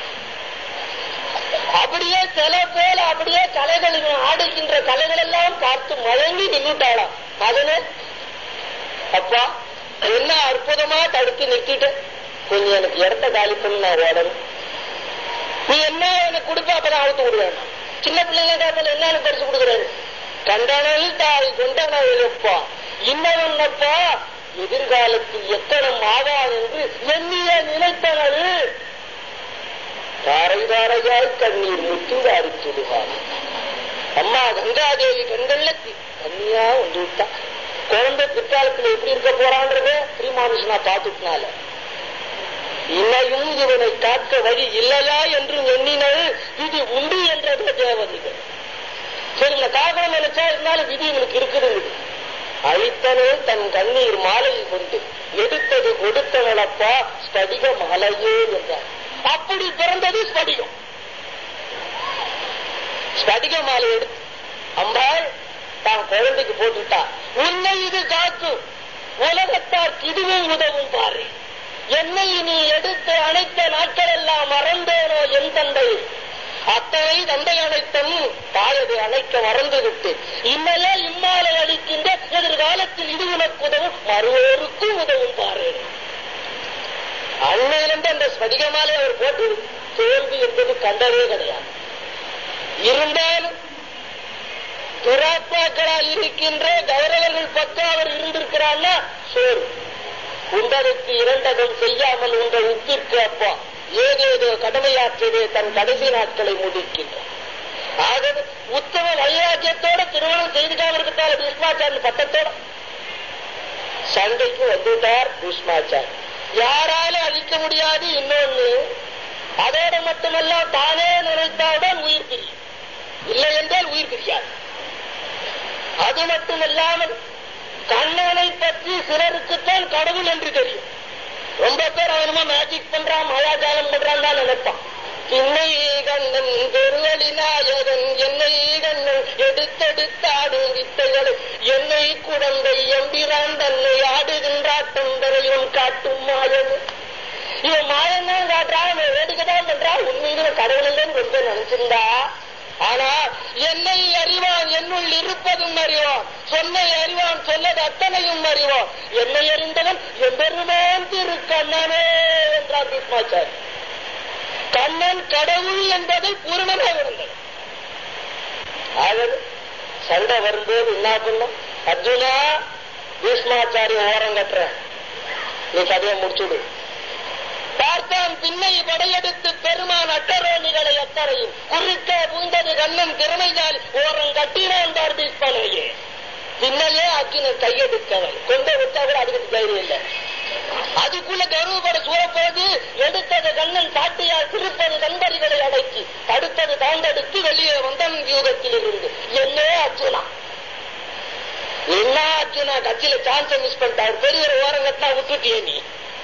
அப்படியே சில போல அப்படியே கலைகள் ஆடுகின்ற கலைகள் எல்லாம் பார்த்து மயங்கி நின்றுட்டாளாம். மகனே அப்பா என்ன அற்புதமா தடுத்து நிறுத்திட்டு கொஞ்சம் எனக்கு இடத்த காலி பண்ணி நான் ஓடணும். நீ என்ன எனக்கு கொடுப்பா அப்பதான் அழுத்து விடுவேன். சின்ன பிள்ளைங்க காலத்தில் என்ன பரிசு கொடுக்குறாரு? கண்டனல் தாய் கொண்டனப்பா இன்னவன்னப்பா எதிர்காலத்தில் எத்தனம் ஆவான் என்று எண்ணிய நினைத்தனது தாரை தாரையாய் கண்ணீர் முத்து அடித்துடுவார். அம்மா கங்காதேவி கண்கள்ல கண்ணியா வந்து விட்டா. குழந்தை பிற்காலத்தில் எப்படி இருக்க போறான்றத ஸ்ரீமானுஷனா பார்த்துட்டனால இன்னையும் இவனை காக்க வழி இல்லையா என்று எண்ணினது விதி உண்டு என்றது தேவதைகள். சரி, இந்த காரணம் நினைச்சா இருந்தாலும் விதி இவனுக்கு இருக்குது. அழித்தனே தன் கண்ணீர் மாலை கொண்டு எடுத்தது கொடுத்தவளப்பா ஸ்படிக மாலையே என்றார். அப்படி பிறந்தது ஸ்படிகம். ஸ்படிக மாலை எடுத்து அம்பாள் தான் குழந்தைக்கு போட்டுட்டா. உன்னை இது காக்கும், உலகத்தார் இதுவும் உதவும் பாரு. என்னை நீ எடுத்து அணைத்த நாட்கள் எல்லாம் மறந்தேனோ என் தந்தை. அத்தனை தந்தை அனைத்தும் தாயது அணைக்க மறந்துவிட்டு இம்மையே இம்மாலை அளிக்கின்ற எதிர்காலத்தில் இது உனக்கு உதவும், மறுவோருக்கும் உதவும் பாரு. அன்னையிலிருந்து அந்த ஸ்படிகமாலை அவர் போட்டு தோல்வி என்பது கண்டதே கிடையாது. இருந்தாலும் துராப்பாக்களால் இருக்கின்ற கௌரவர்கள் பக்கம் அவர் இருந்திருக்கிறான்னா சோறு உண்டதற்கு இரண்டகம் செய்யாமல் உண்ட உப்பிற்கு அப்பா ஏதேதோ கடமையாற்றதே தன் கடைசி நாட்களை முடிக்கின்றார். ஆகவே உத்தம வைராக்கியத்தோட திருமணம் செய்துக்காம இருக்கிறார் பீஷ்மாச்சாரிய பட்டத்தோட சண்டைக்கு வந்துட்டார் பீஷ்மாச்சாரி. யாராலும் அழிக்க முடியாது. இன்னொன்னு, அதோட மட்டுமல்ல தானே நினைத்தால்தான் உயிர் பிரியும், இல்லை என்றால் உயிர் பிரியாது. அது மட்டுமில்லாமல் கண்ணனை பற்றி சிலருக்குத்தான் கடவுள் என்று தெரியும். ரொம்ப பேர் அவனுமா மேஜிக் பண்றான், மாயாஜாலம் பண்றான் தான் நினைப்பான். என்னை கண்ணன் பெருவழி நாயகன், என்னை கண்ணன் எடுத்தெடுத்தாடும் வித்தைகளை, என்னை குழந்தை எம்பிரான் தன்னை ஆடுகின்றாட்டம் தரையும் காட்டும் மாயன். இவன் மாயன் தான் காட்டுறான், வேடிக்கைதான் பண்றான். உண்மையில கடவுள் இல்லைன்னு ரொம்ப நினைச்சிருந்தா. ஆனா என்னை அறிவான், என்னுள் இருப்பதும் அறிவான், சொன்னை அறிவான், சொன்னது அத்தனையும் அறிவான். என்னை அறிந்தவன் எம்பெருமான் திரு கண்ணனே என்றார் பீஷ்மாச்சாரி. கண்ணன் கடவுள் என்பதை பூரணமாக இருந்தது. ஆகவே சண்டை வரும்போது என்ன பண்ணும், அர்ஜுனா பீஷ்மாச்சாரிய ஓரம் கட்டுற, நீ கதையை முடிச்சுடு. பார்த்தான் பின்னை படையெடுத்து பெருமான் அட்டரோணிகளை அத்தரையும் குறுக்க பூந்தது கண்ணன் திறமையால் ஓரம் கட்டினான் பீஷ்மனையே. பின்னையே அக்கின கையெடுத்தவன் கொண்ட விட்டாவில் அதுக்கு தைரியம் இல்லை. அதுக்குள்ள கௌரவப்பட சூழப்போது எடுத்தது கண்ணன் சாட்டியால் திருப்பது நண்பர்களை அடக்கி தடுத்தது தாண்டெடுத்து வெளியே வந்தன் யூகத்தில் இருந்து. என்னே அர்ஜுனா, என்ன அர்ஜுனா கட்சியில சான்ஸை மிஸ் பண்ணிட்டார். பெரிய ஓரம் கட்டா விட்டுட்டியே நீ,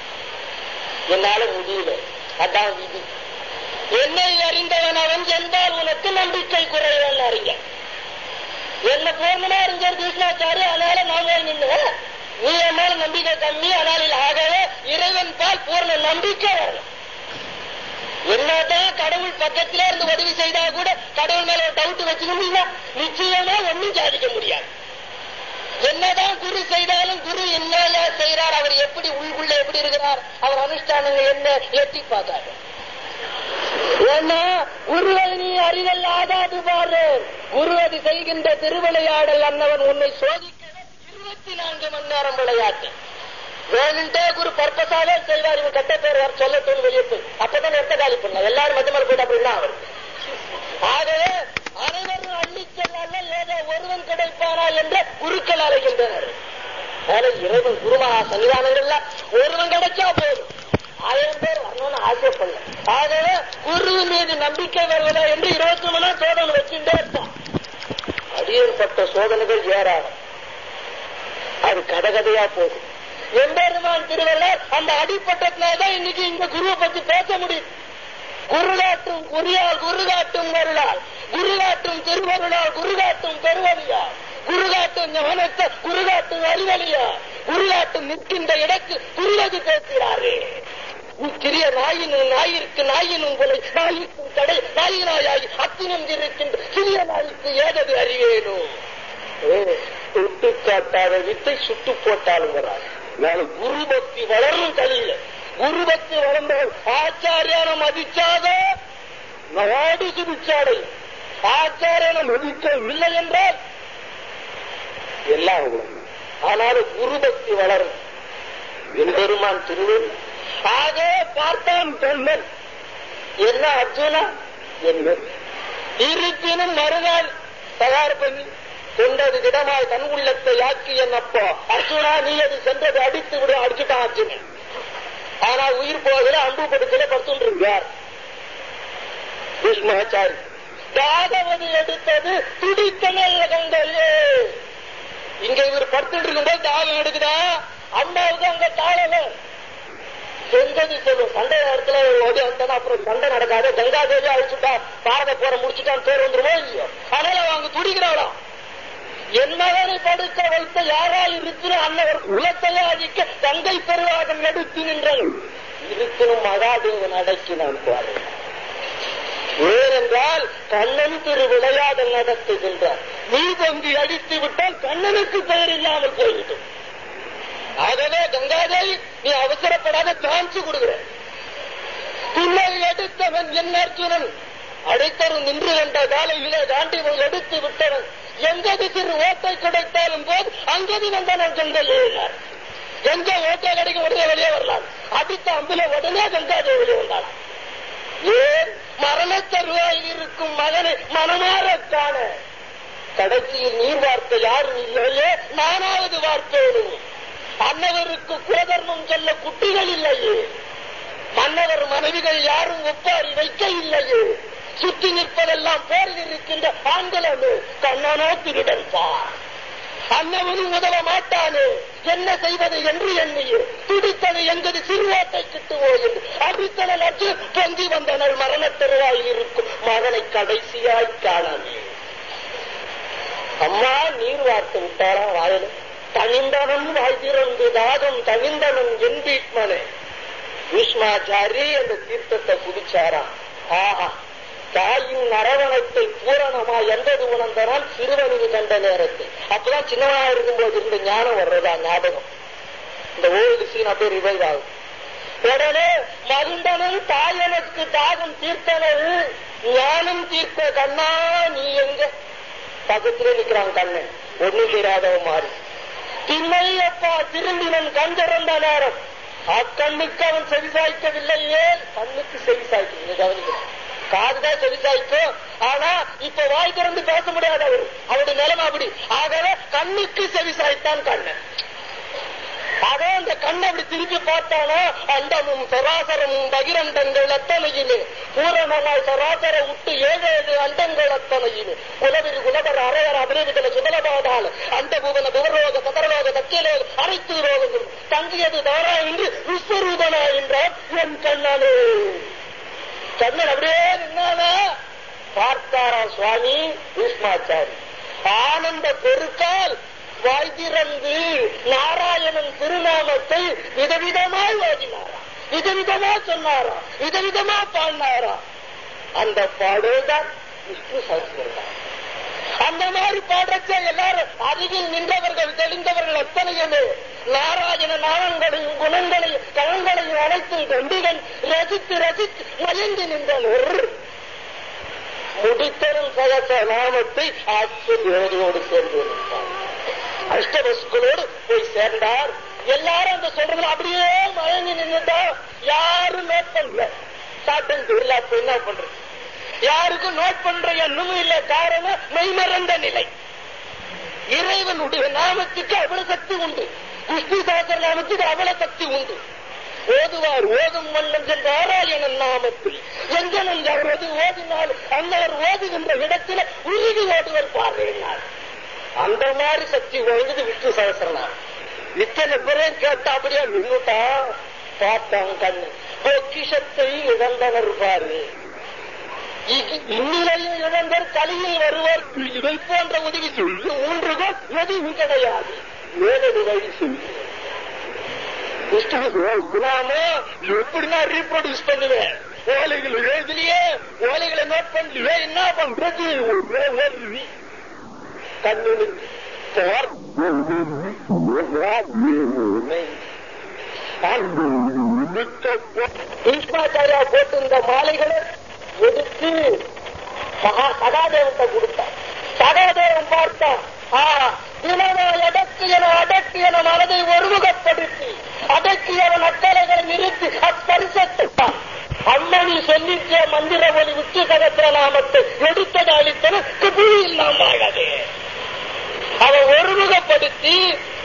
என்னால முடியல, அதான் விதி. என்னை அறிந்தவன் அவன் என்றால் உனக்கு நம்பிக்கை குறைவன் அறிஞ. என்ன பூர்ணமா அறிஞர் கிருஷ்ணாச்சாரி, அதனால நான் நின்று நீ என் மேல நம்பிக்கை கம்மி, அதனால ஆகவே இறைவன் பால் பூர்ண நம்பிக்கை வரணும். என்னதான் கடவுள் பக்கத்திலே இருந்து உதவி செய்தா கூட கடவுள் மேல டவுட் வச்சுக்கணும்னா நிச்சயமா ஒன்னும் சாதிக்க முடியாது. என்னதான் குரு செய்தாலும் குரு என்ன செய்யறார், அவர் எப்படி உள்ள எப்படி இருக்கிறார், அவர் அனுஷ்டானங்கள் என்ன எட்டி பார்க்காரு. ஏன்னா குருவை நீ அறிதல் ஆகாது பாரு. குருவதி செய்கின்ற திருவிளையாடல் அன்னவன் உன்னை சோதிக்கவே இருபத்தி நான்கு மணி நேரம் விளையாட்டு வேணுண்டே குரு பர்பஸாவே செய்வார். இவன் கட்ட பேர் சொல்லட்டும் வெளியிட்டு அப்பதான் எத்த காலி பண்ண எல்லாரும் மத்தியமர் போயிட்டு அப்படின்னா அவர். ஆகவே அனைவரும் அள்ளி செல்லால ஏதோ ஒருவன் கிடைப்பானா என்ற குருக்கள் அலைகின்றனர். இறைவன் குருமகா சன்னிதானங்கள்ல ஒருவன் கிடைச்சா போதும், ஆயிரம் பேர் வரணும்னு ஆசைப்படல. ஆகவே குரு மீது நம்பிக்கை வருவதா என்று இருபத்தி மணி நேரம் சோதனை வச்சுட்டே இருப்பான். அடியேற்பட்ட சோதனைகள் ஏறாகும், அது கதகதையா போகும். எம்பெருமான் திருவள்ளுவர் அந்த அடிப்பட்டத்தினால்தான் இன்னைக்கு இந்த குருவை பத்தி பேச முடியும். குருகாட்டும் குறியால் குருகாட்டும் வருளால், குருகாட்டும் திருவருளால் குருகாட்டும் பெருவழியால், குருகாட்டும் ஞானத்தை குருகாட்டும் அறிவழியா, குருகாட்டும் நிற்கின்ற இடக்கு குருவது பேசுகிறாரே. சிறிய நாயினும் நாயிற்கு நாயினும் கொலை, நாயிற்கும் கடை நாயினாயாகி அத்தினம் இருக்கின்ற சிறிய நாய்க்கு ஏதது அறிவேனோ. சுட்டு காட்டாத வித்தை சுட்டு போட்டாலும் வராது. குரு பக்தி வளரும் கலியில குரு பக்தி வளர்ந்தவள் ஆச்சாரியான மதிச்சாத நாடு சுபிச்சாடை. ஆச்சாரியான மதிக்க இல்லை என்றால் எல்லாம். ஆனாலும் குரு பக்தி வளரும் எம்பெருமான் திருவள். ஆக பார்த்தான் பெண்மன் என்ன அர்ஜுனா என்ன இருப்பினும் மறுநாள் தயார் பண்ணி கொண்டது திடமாய் தன் உள்ளத்தை ஆக்கி என்னப்போ அர்ஜுனா நீ அது சென்றது அடித்து விட அடிச்சுட்டான் அர்ஜுனன். ஆனா உயிர் போகல அம்பு படுக்கல படுத்துட்டு இருக்கார் பீஷ்மாச்சாரி. தாகவது எடுத்தது துடித்தனல் கண்களே. இங்க இவர் படுத்துட்டு இருக்கும்போது தாகம் எடுக்குதா, அம்மாவுக்கு அங்க தாழல செஞ்சது சொல்லும். சண்டை இடத்துல ஓடி வந்தா அப்புறம் சண்டை நடக்காது. கங்காதேவி அழிச்சுட்டா, பாரத போற முடிச்சுட்டான், பேர் வந்துருமோ இல்லையோ. அதனால அவங்க துடிக்கிறாளாம். என் மகனை படுக்க வைத்த யாரால் இருக்கிற அன்னவர் குலத்தையே அழிக்க தங்கை பெருவாக நடுத்து நின்றான். இருக்கணும் மகாதேவன் அடக்கினான் பாரு. ஏனென்றால் கண்ணன் திரு விளையாட நடத்துகின்றார். நீ பொங்கி அடித்து விட்டால் கண்ணனுக்கு பெயர் இல்லாமல் போய்விடும். ஆகவே கங்காதேவி நீ அவசரப்படாத சான்ஸ் கொடுக்கிற. பிள்ளை எடுத்தவன் என் அர்ஜுனன் அடைத்தரும் நின்று கண்ட காலையிலே தாண்டி எடுத்து விட்டவன் எங்கது சிறு ஓட்டை கிடைத்தாலும் போது அங்கது வந்தவன் கங்கையே. எங்க ஓட்டை கிடைக்க உடனே வெளியே வரலாம். அடித்த அம்பில உடனே கங்காதேவி வெளியே வந்தான். ஏன் மரண தருவாயில் இருக்கும் மகனை மனமாற காண கடைசியில் நீர் வார்த்தை யாரும் இல்லையே, நானாவது வார்த்தையோடு. அன்னவருக்கு குலதர்மம் சொல்ல குட்டிகள் இல்லையே, மன்னவர் மனைவிகள் யாரும் ஒப்பாரி வைக்க இல்லையே, சுற்றி நிற்பதெல்லாம் போரில் இருக்கின்ற ஆண்களது கண்ணனோ திருடன் பார். அன்னவனும் உதவ மாட்டானே, என்ன செய்வது என்று எண்ணியே துடித்தது எங்கது சிறுவாட்டை கிட்டுவோ என்று அடித்தனல் அச்சு பொங்கி வந்தனர். மரண தருவாயில் இருக்கும் மகனை கடைசியாய் காணாமே. அம்மா நீர் வார்த்தை விட்டாரா வாயில. தனிந்தவன் வாய்திறந்து தாகம் தனிந்தவன் என் பீஷ்மனே. பீஷ்மாச்சாரி அந்த தீர்த்தத்தை குடிச்சாரா. ஆஹா, தாயின் அரவணைத்தை பூரணமா எந்தது உணர்ந்தனால் சிறுவனுக்கு கண்ட நேரத்தை. அப்பதான் சின்னவனா இருக்கும்போது இருந்த ஞானம் வர்றதா ஞாபகம். இந்த ஓல்டு சீன் அப்படியே ரிவைவ் ஆகும். உடனே மகிழ்ந்தனன் தாயனுக்கு தாகம் தீர்த்தனது ஞானம் தீர்த்த கண்ணா நீ எங்க. பக்கத்திலே நிற்கிறான் கண்ணன், ஒண்ணும் தெரியாதவன் மாறி. திண்மையப்பா திரும்பினன் கண் திறந்த நேரம் அக்கண்ணுக்கு அவன் செவிசாய்க்கவில்லையே. கண்ணுக்கு செவிசாய்க்கு கவனிக்கிறான். காதுதான் செவிசாய்க்கும், ஆனா இப்ப வாய் திறந்து பேச முடியாது அவரு. அவருடைய நிலைமை அப்படி. ஆகவே கண்ணுக்கு செவிசாய்த்தான் கண்ணன். ஆக அந்த கண்ணை அப்படி திருப்பி பார்த்தானா அண்டமும் சராசரமும் பகிரண்டங்கள் அத்தனையிலே பூரணமாய் சராசர விட்டு ஏழு ஏழு அண்டங்கள் அத்தனையிலே குலவிரி குலவர் அரையர் அபிரவிதல சுதலபாதால் அந்த புவன புவரோக சதரலோக சத்தியலோக அனைத்து ரோகங்களும் தங்கியது தாரா என்று விஸ்வரூபனா என்றார் என் கண்ணனே. கண்ணன் அப்படியே நின்னானா பார்த்தாரா சுவாமி பீஷ்மாச்சாரி. ஆனந்த பெருக்கால் வாய் திறந்து நாராயணன் திருநாமத்தை விதவிதமாய் ஓதினாரா, விதவிதமா சொன்னாரா, விதவிதமா பாடினாரா. அந்த பாடல்தான் விஷ்ணு சஹஸ்ரநாமம். அந்த மாதிரி பாடச்ச எல்லாரும் அருகில் நின்றவர்கள் தெளிந்தவர்கள் அத்தனையுமே நாராயண நாமங்களையும் குணங்களையும் கணங்களையும் அனைத்து கண்டிகள் ரசித்து ரசித்து மயங்கி நின்றனர். முடித்தரும் சகச நாமத்தை ஆச்சரியோடு சேர்ந்து இருந்தார். அஷ்டவசுக்களோடு போய் சேர்ந்தார். எல்லாரும் அந்த சொல்றதுல அப்படியே மயங்கி நின்றுட்டா யாரும் நோட் பண்ணல. சாட்டன் தெரியல. அப்ப என்ன பண்றது? யாருக்கும் நோட் பண்ற எண்ணும் இல்ல. காரணம் மெய்மறந்த நிலை. இறைவனுடைய நாமத்துக்கு அவ்வளவு சக்தி உண்டு. விஷ்ணு சஹஸ்ர நாமத்துக்கு அவ்வளவு சக்தி உண்டு. ஓதுவார் ஓதும் வண்ணம் சென்ற நாராயணன் நாமத்தில் எங்கனும் அவரது ஓதினால் அன்னவர் ஓதுகின்ற இடத்துல உருகி ஓடுவர் பார்வையினார். அந்த மாதிரி சக்தி வாய்ந்தது விஷ்ணு சஹஸ்ரநாமம். இத்தனை பேரையும் கேட்டா அப்படியே நின்றுட்டா பார்த்தான் கண்ணு. பொக்கிஷத்தை இழந்தவர் பாரு. இந்நிலையில் இழந்தர் கலியில் வருவர். இதை போன்ற உதவி சொல்லி ஊன்றுகள் எதுவும் கிடையாது. வேலடி வழி சொல்லி எப்படி நான் ரீப்ரொடியூஸ் பண்ணுவேன்? ஓலைகள் எழுதிலேயே ஓலைகளை நோட் பண்ணலையே என்ன பண்றது? கண்ணுக்கு பீஷ்மாச்சாரியா போட்டு இந்த மாலைகளை எடுத்து மகா சகாதேவத்தை கொடுத்தார். சகாதேவன் பார்த்தான். அடக்கு என அடக்கு என மனதை ஒருமுகப்படுத்தி அடக்கியவன் அக்கலைகளை நிறுத்தி அஸ்பரிசத்தான் அம்மணி சொல்லிச்ச மந்திர ஒளி விஷ்ணு சகஸ்ர நாமத்தை எடுத்தது அளித்தன புவியில் நாம் வாழவே. அவன் ஒருமுகப்படுத்தி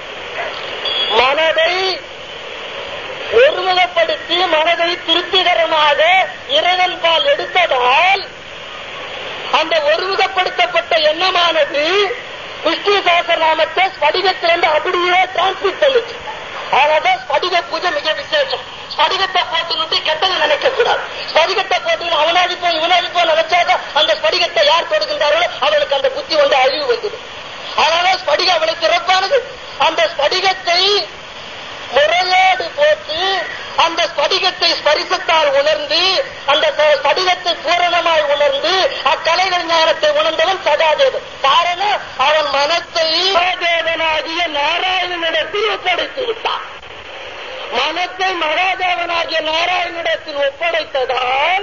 மனதை ஒருமுகப்படுத்தி மனதை திருப்திகரமாக இறைவன் பால் எடுத்ததால் அந்த ஒருமுகப்படுத்தப்பட்ட எண்ணமானது விஷ்ணு சஹஸ்ரநாமத்தை ஸ்படிகத்திலிருந்து அப்படியே டிரான்ஸ்மிட் பண்ணுச்சு. அதனால்தான் ஸ்படிக பூஜை மிக விசேஷம். ஸ்படிகத்தை போட்டு கெட்டது நினைக்க கூடாது. ஸ்படிகத்தை போட்டு அவனாதிப்போ இவனாதிப்போ நினைச்சாக்க அந்த ஸ்படிகத்தை யார் தொடுகின்றார்களோ அவனுக்கு அந்த புத்தி வந்து அழிவு வந்தது. அதனால ஸ்படிகம் அவ்வளவு சிறப்பானது. அந்த ஸ்படிகத்தை முறையோடு போட்டு அந்த ஸ்படிகத்தை ஸ்பரிசத்தால் உணர்ந்து அந்த ஸ்படிகத்தை பூரணமாய் உணர்ந்து அக்கலைகள் ஞானத்தை உணர்ந்தவன் சகாதேவன். காரணம் அவன் மனத்தை மகாதேவனாகிய நாராயணனிடத்தில் ஒப்படைத்து விட்டான். மனத்தை மகாதேவனாகிய நாராயணனிடத்தில் ஒப்படைத்ததால்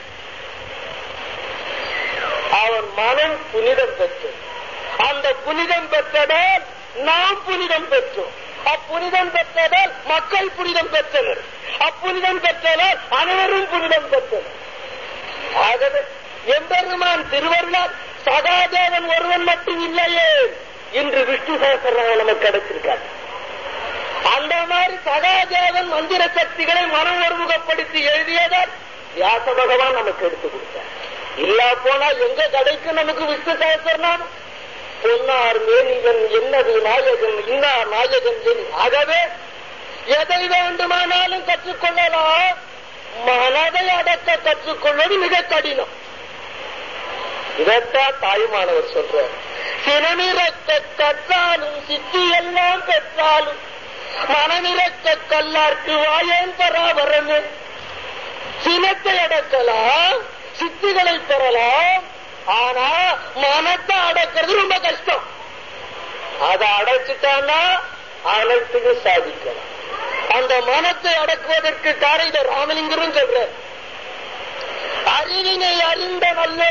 அவன் மனம் புனிதம் பெற்றது. அந்த புனிதம் பெற்றதால் நாம் புனிதம் பெற்றோம். அப்புனிதம் பெற்றதால் மக்கள் புனிதம் பெற்றனர். அப்புனிதம் பெற்றதால் அனைவரும் புனிதம் பெற்றனர். ஆகவே எம்பெருமான் திருவருளால் சகாதேவன் ஒருவன் மட்டும் இல்லையே இன்று விஷ்ணு சஹஸ்ரநாமம் நமக்கு கிடைச்சிருக்கார். அந்த மாதிரி சகாதேவன் மந்திர சக்திகளை மனம் ஒருமுகப்படுத்தி எழுதியதால் வியாச பகவான் நமக்கு எடுத்துக் கொடுத்தார். இல்லா போனா எங்க கிடைக்கும் நமக்கு விஷ்ணு சஹஸ்ரநாமம்? பொன்னார் மேனியன் என்னது நாயகன் இன்னார் நாயகன் என். ஆகவே எதை வேண்டுமானாலும் கற்றுக்கொள்ளலாம். மனதை அடக்க கற்றுக்கொள்வது மிக கடினம். இதைத்தான் தாய்மானவர் சொல்றார். சினமிறக்க கற்றாலும் சித்தி எல்லாம் பெற்றாலும் மனமிறக்க கல்லார்க்கு வாயன் பராபரமே. சினத்தை அடக்கலாம், சித்திகளை பெறலாம், ஆனா மனத்தை அடக்கிறது ரொம்ப கஷ்டம். அதை அடைச்சிட்டான்னா அனைத்துக்கும் சாதிக்கலாம். அந்த மனத்தை அடக்குவதற்கு காரண ராமலிங்கரும் சொல்ற அறிவினை அறிந்த நல்லோ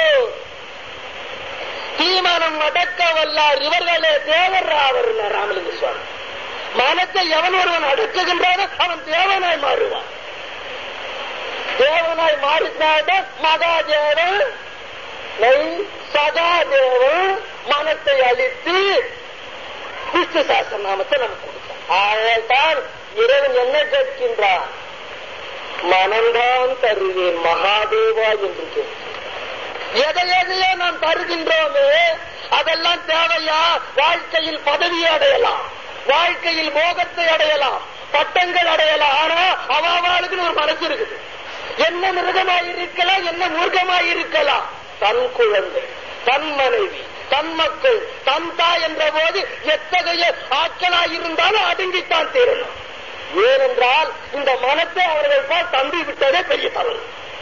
தீமனம் அடக்க வல்லார் இவர்களே தேவர் ஆவர் ராமலிங்க சுவாமி. மனத்தை எவன் ஒருவன் அடக்குகின்றானோ அவன் தேவனாய் மாறுவான். தேவனாய் மாறினால்தான் மகாதேவன் சகாதேவன் மனத்தை அழித்து விஷ்ணு சஹஸ்ரநாமத்தை நமக்கு கொடுத்தான். ஆனால் இறைவன் என்ன கேட்கின்றான்? மனம்தான் தருவேன் மகாதேவா என்று கேட்கிறான். எதை எதையோ நாம் தருகின்றோமே அதெல்லாம் தேவையா? வாழ்க்கையில் பதவியை அடையலாம், வாழ்க்கையில் மோகத்தை அடையலாம், பட்டங்கள் அடையலாம். ஆனா அவாவாளுக்கு ஒரு மனசு இருக்குது. என்ன மிருகமாயிருக்கலாம், என்ன மூர்க்கமாயிருக்கலாம். தன் குழந்தை, தன் மனைவி, தன் மக்கள், தன் தாய் என்ற போது எத்தகைய ஆட்களாயிருந்தாலும் அடங்கித்தான் தீரணும். ஏனென்றால் இந்த மனத்தை அவர்கள் போல் தம்பி விட்டதே பெரிய தவறு,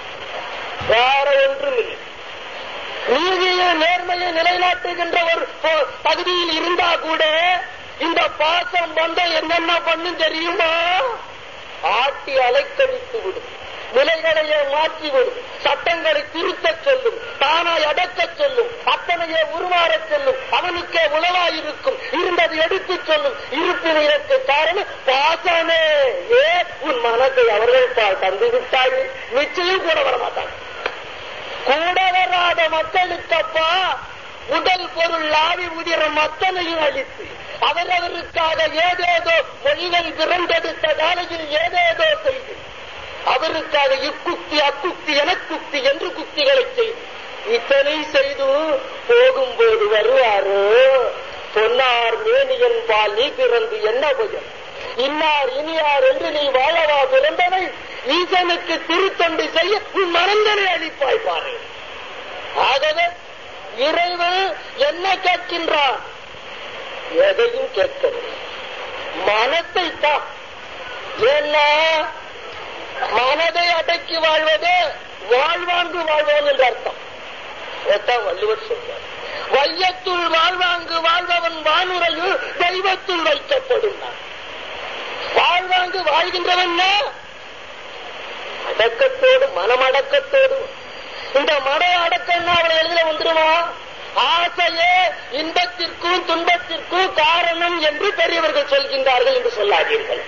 வேற ஒன்றும் இல்லை. நீதியை நேர்மையை நிலைநாட்டுகின்ற ஒரு பகுதியில் இருந்தா கூட இந்த பாசம் வந்த என்னென்ன பண்ணும் தெரியுமா? ஆட்டி அலைக்கழித்து விடும், நிலைகளையே மாற்றிவிடும், சட்டங்களை திருத்தச் சொல்லும், தானாய் அடக்கச் சொல்லும், அத்தனையே உருமாறச் சொல்லும், அவனுக்கே உளவாயிருக்கும், இருந்தது எடுத்துச் சொல்லும். இருப்பின் இதற்கு காரணம் பாசமே. ஏ உன் மனத்தை அவர்கள் தந்து விட்டாயே, நிச்சயம் கூட வரமாட்டாங்க. கூட வராத மக்களுக்கப்பா உடல் பொருள் லாவி உதிரம் அத்தனையும் அளித்து அவரவருக்காக ஏதேதோ மொழிகள் பிறந்தெடுத்த காலையில் ஏதேதோ செய்து அவருக்காக இக்குக்தி அக்குக்தி எனக்குக்தி என்று குக்திகளை செய்து இத்தனை செய்து போகும்போது வருவாரோ பொன்னார் மேனியன் பால் நீ பிறந்து என்ன பயம் இன்னார் இனியார் என்று நீ வாழவா பிறந்தனை ஈசனுக்கு திருத்தொண்டு செய்ய உன் மனந்தனை அளிப்பாய் பாரு. ஆகவே இறைவன் என்ன கேட்கின்றான்? எதையும் கேட்கவில்லை, மனத்தை தான். ஏன்னா மனதை அடக்கி வாழ்வதே வாழ்வாங்கு வாழ்வோம் என்று அர்த்தம். அதான் வள்ளுவர் சொல்றார், வையத்துள் வாழ்வாங்கு வாழ்பவன் வானுரையுள் தெய்வத்துள் வைக்கப்படும். வாழ்வாங்கு வாழ்கின்றவன் அடக்கத்தோடு மனமடக்கத்தோடு. இந்த மன அடக்கம்னா அவளை எளிதில் வந்துடுமா? ஆசையே இன்பத்திற்கும் துன்பத்திற்கும் காரணம் என்று பெரியவர்கள் சொல்கின்றார்கள் என்று சொல்லாதீர்கள்.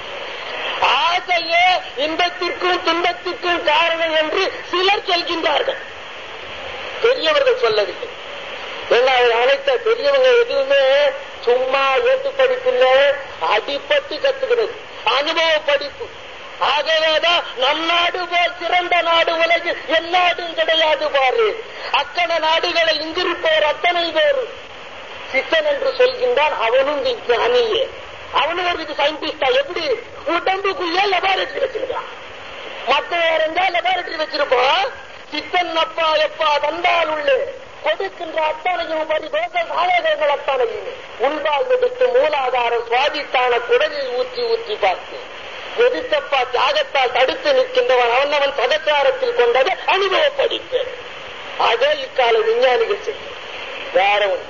ஆசையே இன்பத்திற்கும் துன்பத்திற்கும் காரணம் என்று சிலர் சொல்கின்றார்கள், பெரியவர்கள் சொல்லவில்லை. அனைத்த பெரியவங்க எதுவுமே சும்மா ஏட்டு படிப்புல அடிப்பட்டு கத்துக்கிறது அனுபவ படிப்பு. ஆகவேதான் நம் நாடு போல் சிறந்த நாடு உலகில் எல்லாடும் கிடையாது பாரு. அத்தனை நாடுகளை இங்கிருப்பவர் அத்தனை பேர் சித்தன் என்று சொல்கின்றான். அவனும் விஞ்ஞானியே, அவனும் ஒரு சயின்டிஸ்டா. எப்படி உடம்புக்குள்ளே லெபார்டரி வச்சிருக்கான், மற்ற இருந்தா லெபார்டரி வச்சிருப்பான். சித்தன் அப்பா எப்பா தந்தால் உள்ளே கொடுக்கின்ற அத்தனையும் பரிதோஷ சாதகங்கள் அத்தனையும் உள்வாள் எடுத்து மூலாதாரம் சுவாதித்தான குடலில் ஊற்றி ஊற்றி பார்த்து எதிர்த்தப்பா தியாகத்தால் தடுத்து நிற்கின்றவன் அவன் அவன் சகச்சாரத்தில் கொண்டது அனுபவ படிப்பு. அதே இக்கால விஞ்ஞானிகள் செய்யும் வேற ஒன்று.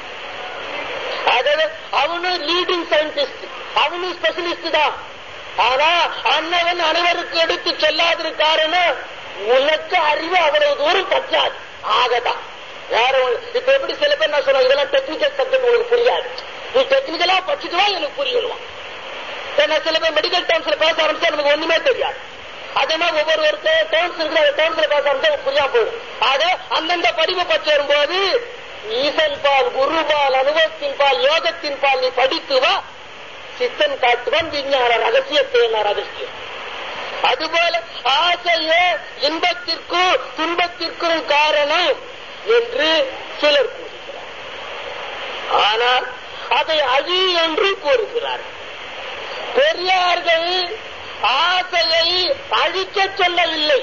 ஆகவே அவனும் லீடிங் சயின்டிஸ்ட், அவனும் ஸ்பெஷலிஸ்ட் தான். ஆனா அண்ணவன் அனைவருக்கு எடுத்து சொல்லாதிருக்காருன்னு உனக்கு அறிவு அவ்வளவு தூரம் பற்றாது. ஆகதான் வேற ஒன்று. இப்ப எப்படி சில பேர் நான் சொல்லுவேன், இதெல்லாம் டெக்னிக்கல் சப்ஜெக்ட் உங்களுக்கு புரியாது, நீ டெக்னிக்கலா படிச்சுட்டுவா எனக்கு புரியணும். சில பேர் மெடிக்கல் டேர்ம்ஸ்ல பேச ஆரம்பிச்சா நமக்கு ஒண்ணுமே தெரியாது. அதே மாதிரி ஒவ்வொரு டேர்ம்ஸ் இருக்கிற டேர்ம்ஸ்ல பேச ஆரம்பிச்சா புரியாம போயிடும். ஆக அந்தந்த படிப்பை பற்றி வரும்போது ஈசன் பால், குரு பால், அனுபவத்தின் பால், யோகத்தின் பால் நீ படித்துவா. சித்தன் காட்டுவான் விஞ்ஞான ரகசியத்தை ரகசியம். அதுபோல ஆசையே இன்பத்திற்கும் துன்பத்திற்கும் காரணம் என்று சிலர் கூறுகிறார். ஆனால் அதை அழி என்று கூறுகிறார். பெரியார்கள் ஆசையை அழிக்க சொல்லவில்லை,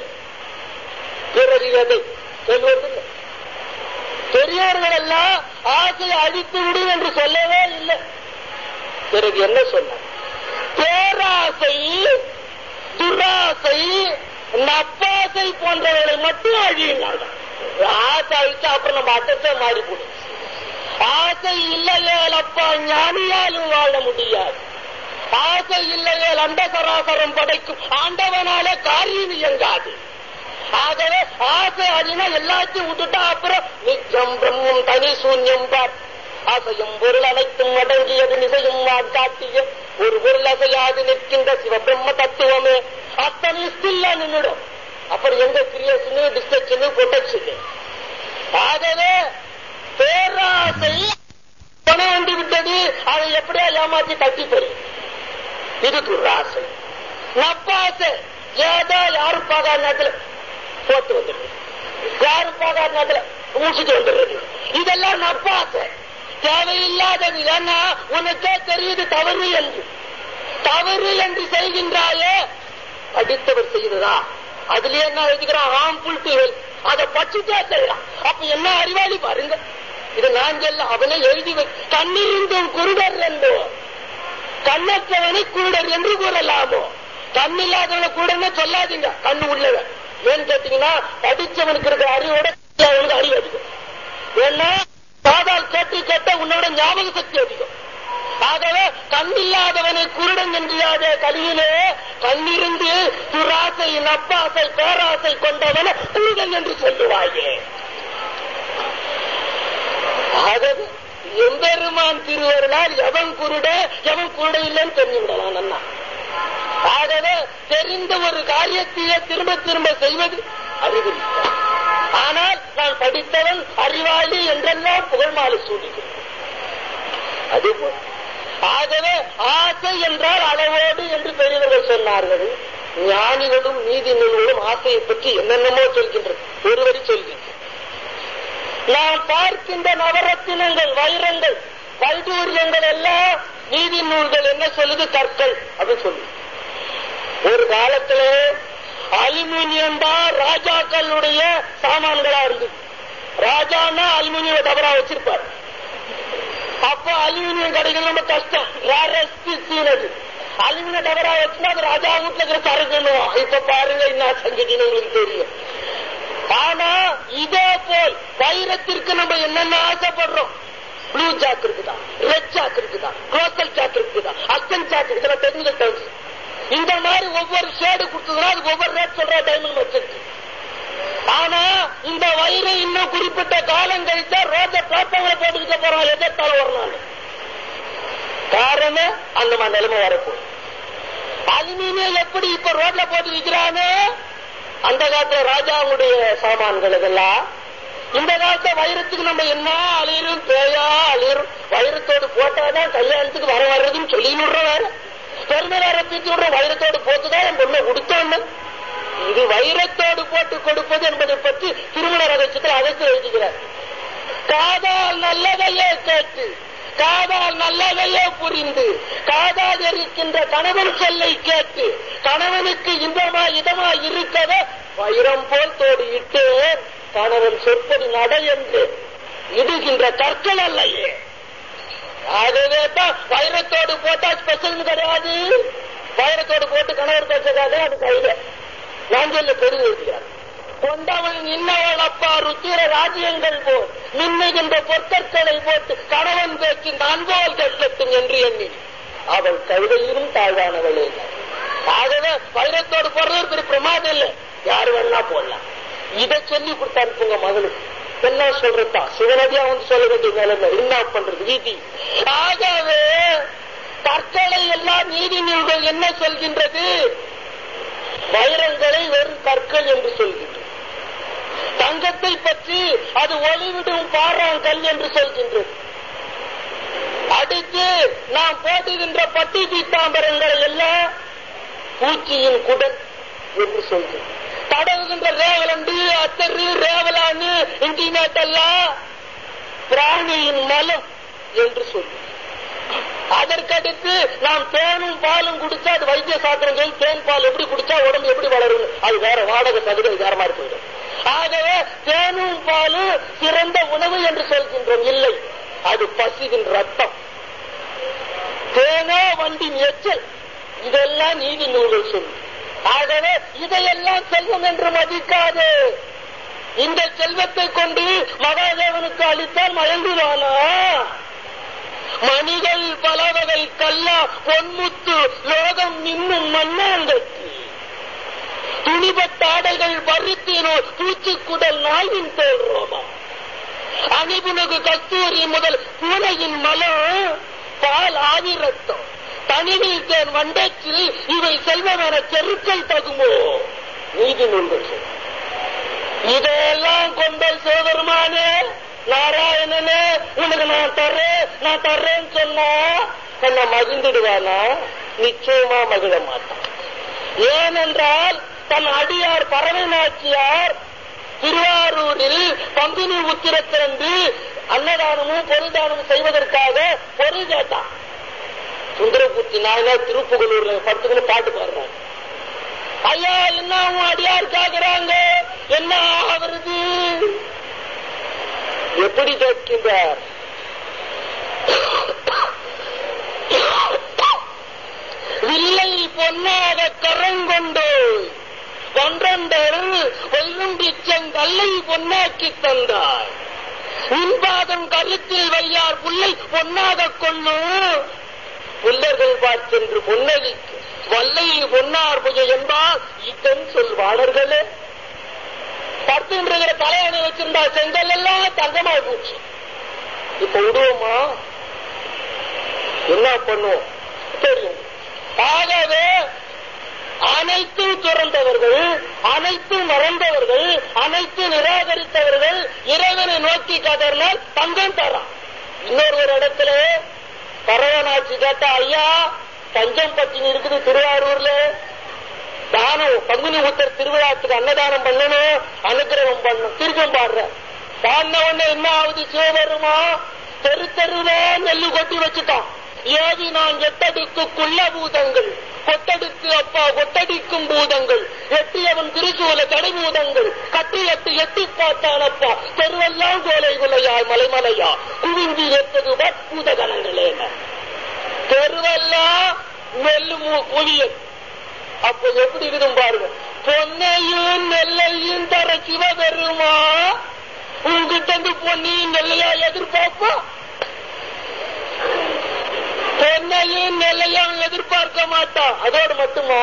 பிறகு எதை சொல்வதில்லை. பெரியார்கள் எல்லாம் ஆசையை அழித்து விடு என்று சொல்லவே இல்லை. பிறகு என்ன சொன்னார்? பேராசை, துராசை, நப்பாசை போன்றவர்களை மட்டும் அழியினார்கள். ஆசை அழிச்சா அப்புறம் நம்ம அட்டத்தை மாறி போடும். ஆசை இல்லையே அப்பா ஞானியாலும் வாழ முடியாது. ஆசை இல்லையே அண்ட சராசரம் படைக்கும் ஆண்டவனாலே காரியம் இயங்காது. ஆகவே ஆசை அழினா எல்லாத்தையும் விட்டுட்டா அப்புறம் நிச்சயம் பிரம்மம் தனி சூன்யம் பார். அசையும் பொருள் அனைத்தும் அடங்கியது நிசையும் காட்டிய ஒரு பொருள் அசையாது நிற்கின்ற சிவபிரம்ம தத்துவமே அத்தனை ஸ்டில்லா நின்றுடும். அப்புறம் எங்க கிரியேஷனு, டிஸ்ட்ரக்ஷனு, ப்ரொடெக்ஷனு. ஆகவே பேராசை பணம் வந்து விட்டது, அதை எப்படியா ஏமாற்றி தட்டி போய் இது துராசை. நப்பாசை ஏதோ யாரும் பார்க்காத நேரத்தில் போட்டு வந்துடுது, யாரும் பார்க்காத நேரத்தில் முடிச்சுட்டு வந்துடுறது. இதெல்லாம் நப்பாசை, தேவையில்லாதது. ஏன்னா உனக்கே தெரியுது தவறு என்று. தவறு என்று செய்கின்றாயே படித்தவர் செய்ததா? அதுல என்ன எழுதிக்கிறான்? Harmful to health. அதை பச்சுட்டே செய்யலாம். அப்ப என்ன அறிவாளி பாருங்க. இது நான் சொல்ல, அவனை எழுதி வை. கண்ணிருந்தும் குருடர் என்றோ கண்ணற்றவனை குருடர் என்று கூறலாமோ? கண்ணில்லாதவனை குருடன்னு சொல்லாதீங்க. கண்ணு உள்ளவன் ஏன்னு கேட்டீங்கன்னா படிச்சவனுக்கு இருக்கிற அறிவோட அவனுக்கு அறிவு அதிகம். ஏன்னா பாதால் கேட்டு கேட்ட உன்னோட ஞாபக சக்தி அதிகம். ஆகவே கண்ணில்லாதவனை குருடன் என்றாத கலியிலே கண்ணிருந்து துராசை, நப்பாசை, பேராசை கொண்டவனை குருடன் என்று சொல்லுவாயே. ஆகவே எம்பெருமான் திருவருளால் எவன் குருட எவன் குருட இல்லைன்னு தெரிஞ்சு விடலாம் அண்ணா. ஆகவே தெரிந்த ஒரு காரியத்தையே திரும்ப திரும்ப செய்வது அறிவு. ஆனால் நான் படித்தவன் அறிவாளி என்றெல்லாம் புகழ்மாலை சூடுகிறேன். அதுபோல் ஆகவே ஆசை என்றால் அளவோடு என்று பெரியவர்கள் சொன்னார்கள். ஞானிகளும் நீதி நூல்களும் ஆசையை பற்றி என்னென்னமோ சொல்கின்றது. ஒருவரி சொல்கின்ற நாம் பார்க்கின்ற நவரத்தினங்கள், வைரங்கள், வைடூரியங்கள் எல்லாம் நீதி நூல்கள் என்ன சொல்லுது? கற்கள் அப்படின்னு சொல்லு. ஒரு காலத்துல அலுமினியம் தான் ராஜாக்களுடைய சாமான்களா இருந்தது. ராஜான்னா அலுமினியம் தவறா வச்சிருப்பார். அப்ப அலுமினியம் கிடைக்கிறது ரொம்ப கஷ்டம். அலுமினியம் தவறா வச்சுன்னா அது ராஜா வீட்டுல இருக்கிற சரக்குன்னுவோம். இப்ப பாருங்க என்ன சங்கதின்னு உங்களுக்கு தெரியும். ஆனா இதே போல் வைரத்திற்கு நம்ம என்னென்ன ஆசைப்படுறோம்? ப்ளூ ஜாக் இருக்குதா, ரெட் ஜாக் இருக்குதா, குளோசல் ஜாக் இருக்குதா, அஸ்டன் ஜாக் இருக்குதா, டெக்னிக்கல் டேர்ம்ஸ். இந்த மாதிரி ஒவ்வொரு ஷேடு கொடுத்ததுன்னா அதுக்கு ஒவ்வொரு ரேட் சொல்ற டைமண்ட் வச்சிருக்கு. ஆனா இந்த வைரம் இன்னும் குறிப்பிட்ட காலம் கழித்தா ரோஜ பிளாட்ஃபார்ம்ல போட்டுக்கிட்ட போறோம். எதிர்த்தால ஒரு நாள் காரணம் அந்த மாதிரி நிலைமை வரப்போகுது. அலுமினியம் எப்படி இப்ப ரோட்ல போட்டு விற்கிறானோ அந்த காலத்துல ராஜாவுடைய சாமான்கள் இதெல்லாம் இந்த காலத்துல வைரத்துக்கு நம்ம என்ன அழியிரும், பேயா அழியிரும். வைரத்தோடு போட்டாதான் கல்யாணத்துக்கு வர வர்றதுன்னு சொல்லி விடுற வேற. பெருமையார தூக்கி விடுற வைரத்தோடு போட்டுதான் என் பொண்ணை கொடுத்தோன்னு. இது வைரத்தோடு போட்டு கொடுப்பது என்பதை பற்றி திருமண ரகசியத்தில் அழைத்து எழுதுகிறார். காதால் நல்லதையே கேட்டு, காதால் நல்லதையே புரிந்து, காதால் இருக்கின்ற கணவன் சொல்லை கேட்டு, கணவனுக்கு இன்பமா இதமா இருக்கத வைரம் போல் தோடு இட்டு கணவன் சொற்படி நட என்று இடுகின்ற கற்கள் அல்லையே. ஆகவே தான் வைரத்தோடு போட்டா ஸ்பெஷல் கிடையாது. வைரத்தோடு போட்டு கணவர் பேசுறாரு, அது கையில நான் சொல்ல பெருமை இருக்கிறார். கொண்டவன் இன்னவள் அப்பா ருத்திர ராஜ்யங்கள் போல் மின்னுகின்ற பொற்கற்களை போட்டு கணவன் பேச்சு நான் போல் கட்டட்டும் என்று எண்ணி அவள் கவிதையிலும் தாழ்வானவளே. ஆகவே வைரத்தோடு போடுறது பெரிய பிரமாதம் இல்லை, யாரு வேணா போடலாம். இதை சொல்லி கொடுத்து அனுப்புங்க மகளுக்கு. என்ன சொல்றதா சிவனதியா வந்து சொல்ல வேண்டிய நிலைமை என்ன பண்றது வீதி. ஆகவே கற்களை எல்லாம் நீதி நூல்கள் என்ன சொல்கின்றது? வைரங்களை வெறும் கற்கள் என்று சொல்கின்றது. தங்கத்தை பற்றி அது ஒளிவிடும் பாறாங்கல் என்று சொல்கின்றது. அடுத்து நாம் போடுகின்ற பட்டி பீத்தாம்பரங்களை எல்லாம் பூச்சியின் குடல் என்று சொல்கிறோம். தடவுகின்ற ரேவலண்டு அத்தரு ரேவலான்னு இன்டிமேட் எல்லாம் பிராணியின் மலம் என்று சொல்கிறோம். அதற்கடுத்து நாம் தேனும் பாலும் குடிச்சா அது வைத்திய சாஸ்திரம் சொல்லி தேன் பால் எப்படி குடிச்சா உடம்பு எப்படி வளரும், அது வேற வாடகை சதுரை வேற மாதிரி போயிடும். ஆகவே தேனும் பாலும் சிறந்த உணவு என்று சொல்கின்றோம். இல்லை, அது பசுவின் ரத்தம். தேனோ வண்டின் எச்சல், இதெல்லாம் நீதி நூல்கள் சொல்லும். ஆகவே இதையெல்லாம் செல்வம் என்று மதிக்காது. இந்த செல்வத்தை கொண்டு மகாதேவனுக்கு அளித்தால் மயங்குவானா? மணிகள் பலவகை கல்லா பொன்முத்து லோகம் இன்னும் மண்ணாங்கட்டி துணிபட்ட ஆடைகள் பருத்தினோ பூச்சிக்குடல் நாயின் தோல் ரோமம் அணிபுனகு கஸ்தூரி முதல் பூனையின் மலம் பால் ஆதிரத்தம் தனிவில் தேன் வண்டச்சில் இவை செல்வம் என செருக்கல் தகுமோ? நீதி நூல்கள். இதையெல்லாம் கொண்ட சிவபெருமானே நாராயணனே உனக்கு நான் தர்றேன் நான் தர்றேன்னு சொன்னா என்ன மகிழ்ந்துடுவானா? நிச்சயமா மகிழ மாட்டான். ஏனென்றால் தன் அடியார் பறவை நாச்சியார் திருவாரூரில் பங்குனி உத்திரத்திலிருந்து அன்னதானமும் பொருதானமும் செய்வதற்காக பொருள் கேட்டான். சுந்தரபூர்த்தி நாயனார் திருப்புகலூர்ல படுத்துக்கணும் பாட்டு பாடுறாங்க. ஐயா என்ன அடியார் கேட்கிறாங்க, என்ன ஆகிறது? எப்படி கேட்கின்றார்? வில்லை பொன்னாக கரங்கொண்டு ஒன்றொண்டர் வெல்லும் பிச்சங்கல்லை பொன்னாக்கி தந்தார். உன்பாதம் கருத்தில் வையார் புல்லை பொன்னாக கொள்ளும் புல்லர்கள் பார்த்தென்று பொன்னலிக்கு வல்லை பொன்னார் புஜ என்பார் இத்தன் சொல்வாளர்களே. பத்துன்ற தலையணை வச்சிருந்தா செங்கல் எல்லாம் தங்கமா போச்சு. இப்ப விடுவோமா? என்ன பண்ணுவோம் தெரியும். ஆகவே அனைத்தும் துறந்தவர்கள், அனைத்தும் மறந்தவர்கள், அனைத்து நிராகரித்தவர்கள் இறைவனை நோக்கி கதறினால் தங்கம் தரான். இன்னொரு ஒரு இடத்துல பரவனாட்சி கேட்டா, ஐயா பஞ்சம் பட்டினி இருக்குது திருவாரூர்ல, தானம் பங்குனி உத்தர் திருவிழாத்துக்கு அன்னதானம் பண்ணணும், அனுகிரகம் பண்ணணும். திருக்கம் பாடுற பாடின உடனே என்ன ஆகுது? சிவபெருமா தெரு தெருவே நெல்லு கொட்டி வச்சுட்டான். ஏவி நான் எட்டடுக்குள்ள பூதங்கள் கொட்டடுக்கு அப்பா கொட்டடிக்கும் பூதங்கள் எட்டியவன் திருச்சூல கடைபூதங்கள் கட்டி எட்டு எட்டி பார்த்தான் அப்பா தெருவெல்லாம் கோலை குலையாய் மலைமலையா குவிந்தி எட்டது பூதகணங்களே. தெருவெல்லாம் நெல்லு குவியல். அப்ப எப்படி இருக்கும் பாருங்க. பொன்னையும் நெல்லையும் தர சிவபெருமா உங்ககிட்ட இருந்து பொன்னையும் நெல்லையா எதிர்பார்ப்பா? பொன்னையும் நெல்லையும் எதிர்பார்க்க மாட்டான். அதோடு மட்டுமா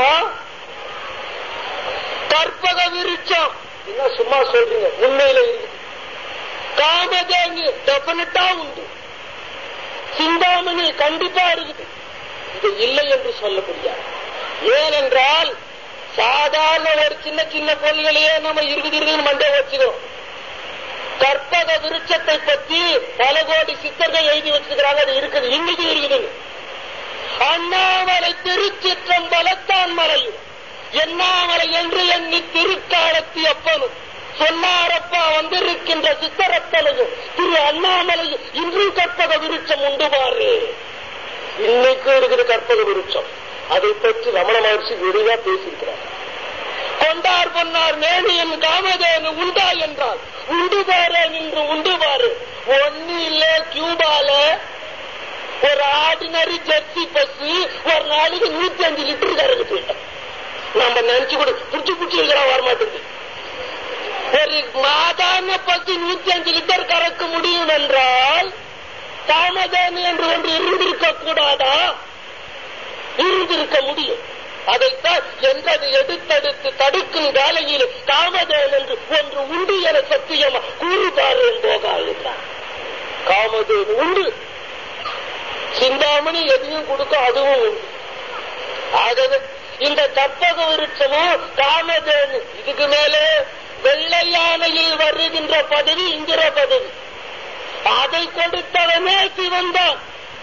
கற்பக விருட்சம் என்ன சும்மா சொல்றீங்க, உண்மையில இருக்கு. காமதேங்கி டெபினட்டா உண்டு. சிந்தாமணி கண்டிப்பா இருக்குது. இது இல்லை என்று சொல்ல முடியாது. ஏனென்றால் சாதாரண ஒரு சின்ன சின்ன பொருள்களையே நம்ம இருக்குது இருக்குன்னு மண்டை வச்சுக்கிறோம். கற்பக விருட்சத்தை பற்றி பல கோடி சித்தர்கள் எழுதி வச்சிருக்கிறாங்க. அது இருக்குது, இன்னைக்கு இருக்குது. அண்ணாமலை திருச்சிற்றம்பலத்தான் மலையும் எண்ணாமலை என்று எண்ணி திருக்காலத்தி அப்பனும் சொன்னாரப்பா வந்திருக்கின்ற சித்தரத்தனையும் திரு அண்ணாமலையும் இன்றும் கற்பக விருட்சம் உண்டு பாரு. இன்னைக்கு இருக்குது கற்பக விருட்சம். அதை பற்றி ரமண மகர்ஷி விரிவா பேசியிருக்கிறார். கொண்டார் பொன்னார் மேனியன் காமதேனு உண்டா என்றால் உண்டு பாரு நின்று உண்டு பாரு. ஒன்னு இல்ல, கியூபால ஒரு ஆர்டினரி ஜெர்சி பஸ் ஒரு நாளைக்கு நூத்தி அஞ்சு லிட்டர் கறக்குது. நம்ம நினைச்சு கூட புடிச்சு புடிச்சு இருக்கிறோம், வரமாட்டேங்குது. ஒரு சாதாரண பஸ் நூத்தி அஞ்சு லிட்டர் கறக்க முடியும் என்றால் காமதேனு என்று ஒன்று இருந்திருக்க கூடாதா? இருந்திருக்க முடியும். அதைத்தான் என்றது எடுத்தெடுத்து தடுக்கும் வேலையில் காமதேன் என்று ஒன்று உண்டு என சத்தியமா கூறுபாரு போகா என்றார். காமதேன் உண்டு, சிந்தாமணி எதையும் கொடுக்க அதுவும் உண்டு. ஆகவே இந்த கற்பக விருட்சமும் காமதேனு, இதுக்கு மேலே வெள்ளை யானையில் வருகின்ற பதவி இந்திர பதவி. அதை கொடுத்தவனே சிவன் தான்.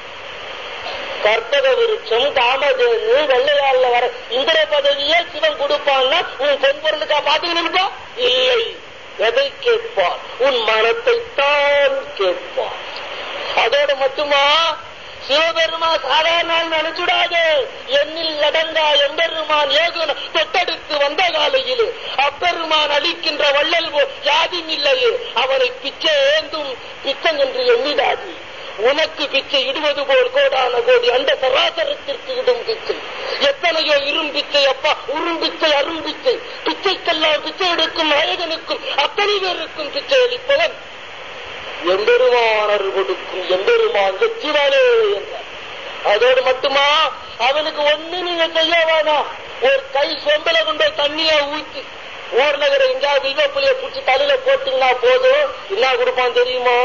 கற்பக விருட்சம் காமதேனு வெள்ளையால வர இந்திர பதவியே சிவன் கொடுப்பான்னா உன் பொன் பொருளுக்கா பாத்துக்கணும்பா? இல்லை. எதை கேட்பார்? உன் மனத்தை தான் கேட்பார். அதோடு மட்டுமா சிவபெருமா சாதாரண நினைச்சுடாது. எண்ணில் அடங்கா எம்பெருமான் ஏகுன தொட்டடுத்து வந்த காலையில் அப்பெருமான் அளிக்கின்ற வள்ளல் யாதும் இல்லையே. அவனை பிச்சை ஏந்தும் பிச்சன் என்று எண்ணிடாது. உனக்கு பிச்சை இடுவது போல் கோடான கோடி அந்த சராசரத்திற்கு இடும் பிச்சை. எத்தனையோ இரும்பிச்சை அப்பா, உரும்பிச்சை அரும்பிச்சை. பிச்சைக்கெல்லாம் பிச்சை எடுக்கும் நாயகனுக்கும் அத்தனை பேருக்கும் பிச்சை அளிப்பவன் எம்பெருமானர் கொடுக்கும் எம்பெருமான் வெற்றிவானே என்றார். அதோடு மட்டுமா அவனுக்கு ஒண்ணு நீங்க செய்ய வேணாம். ஒரு கை சொம்பல கொண்ட தண்ணிய ஊற்றி ஊர் நகர எங்கேயாவது வில்வப்புலிய பிடிச்சி தலையில போட்டீங்கன்னா போதும். என்ன கொடுப்பான் தெரியுமா?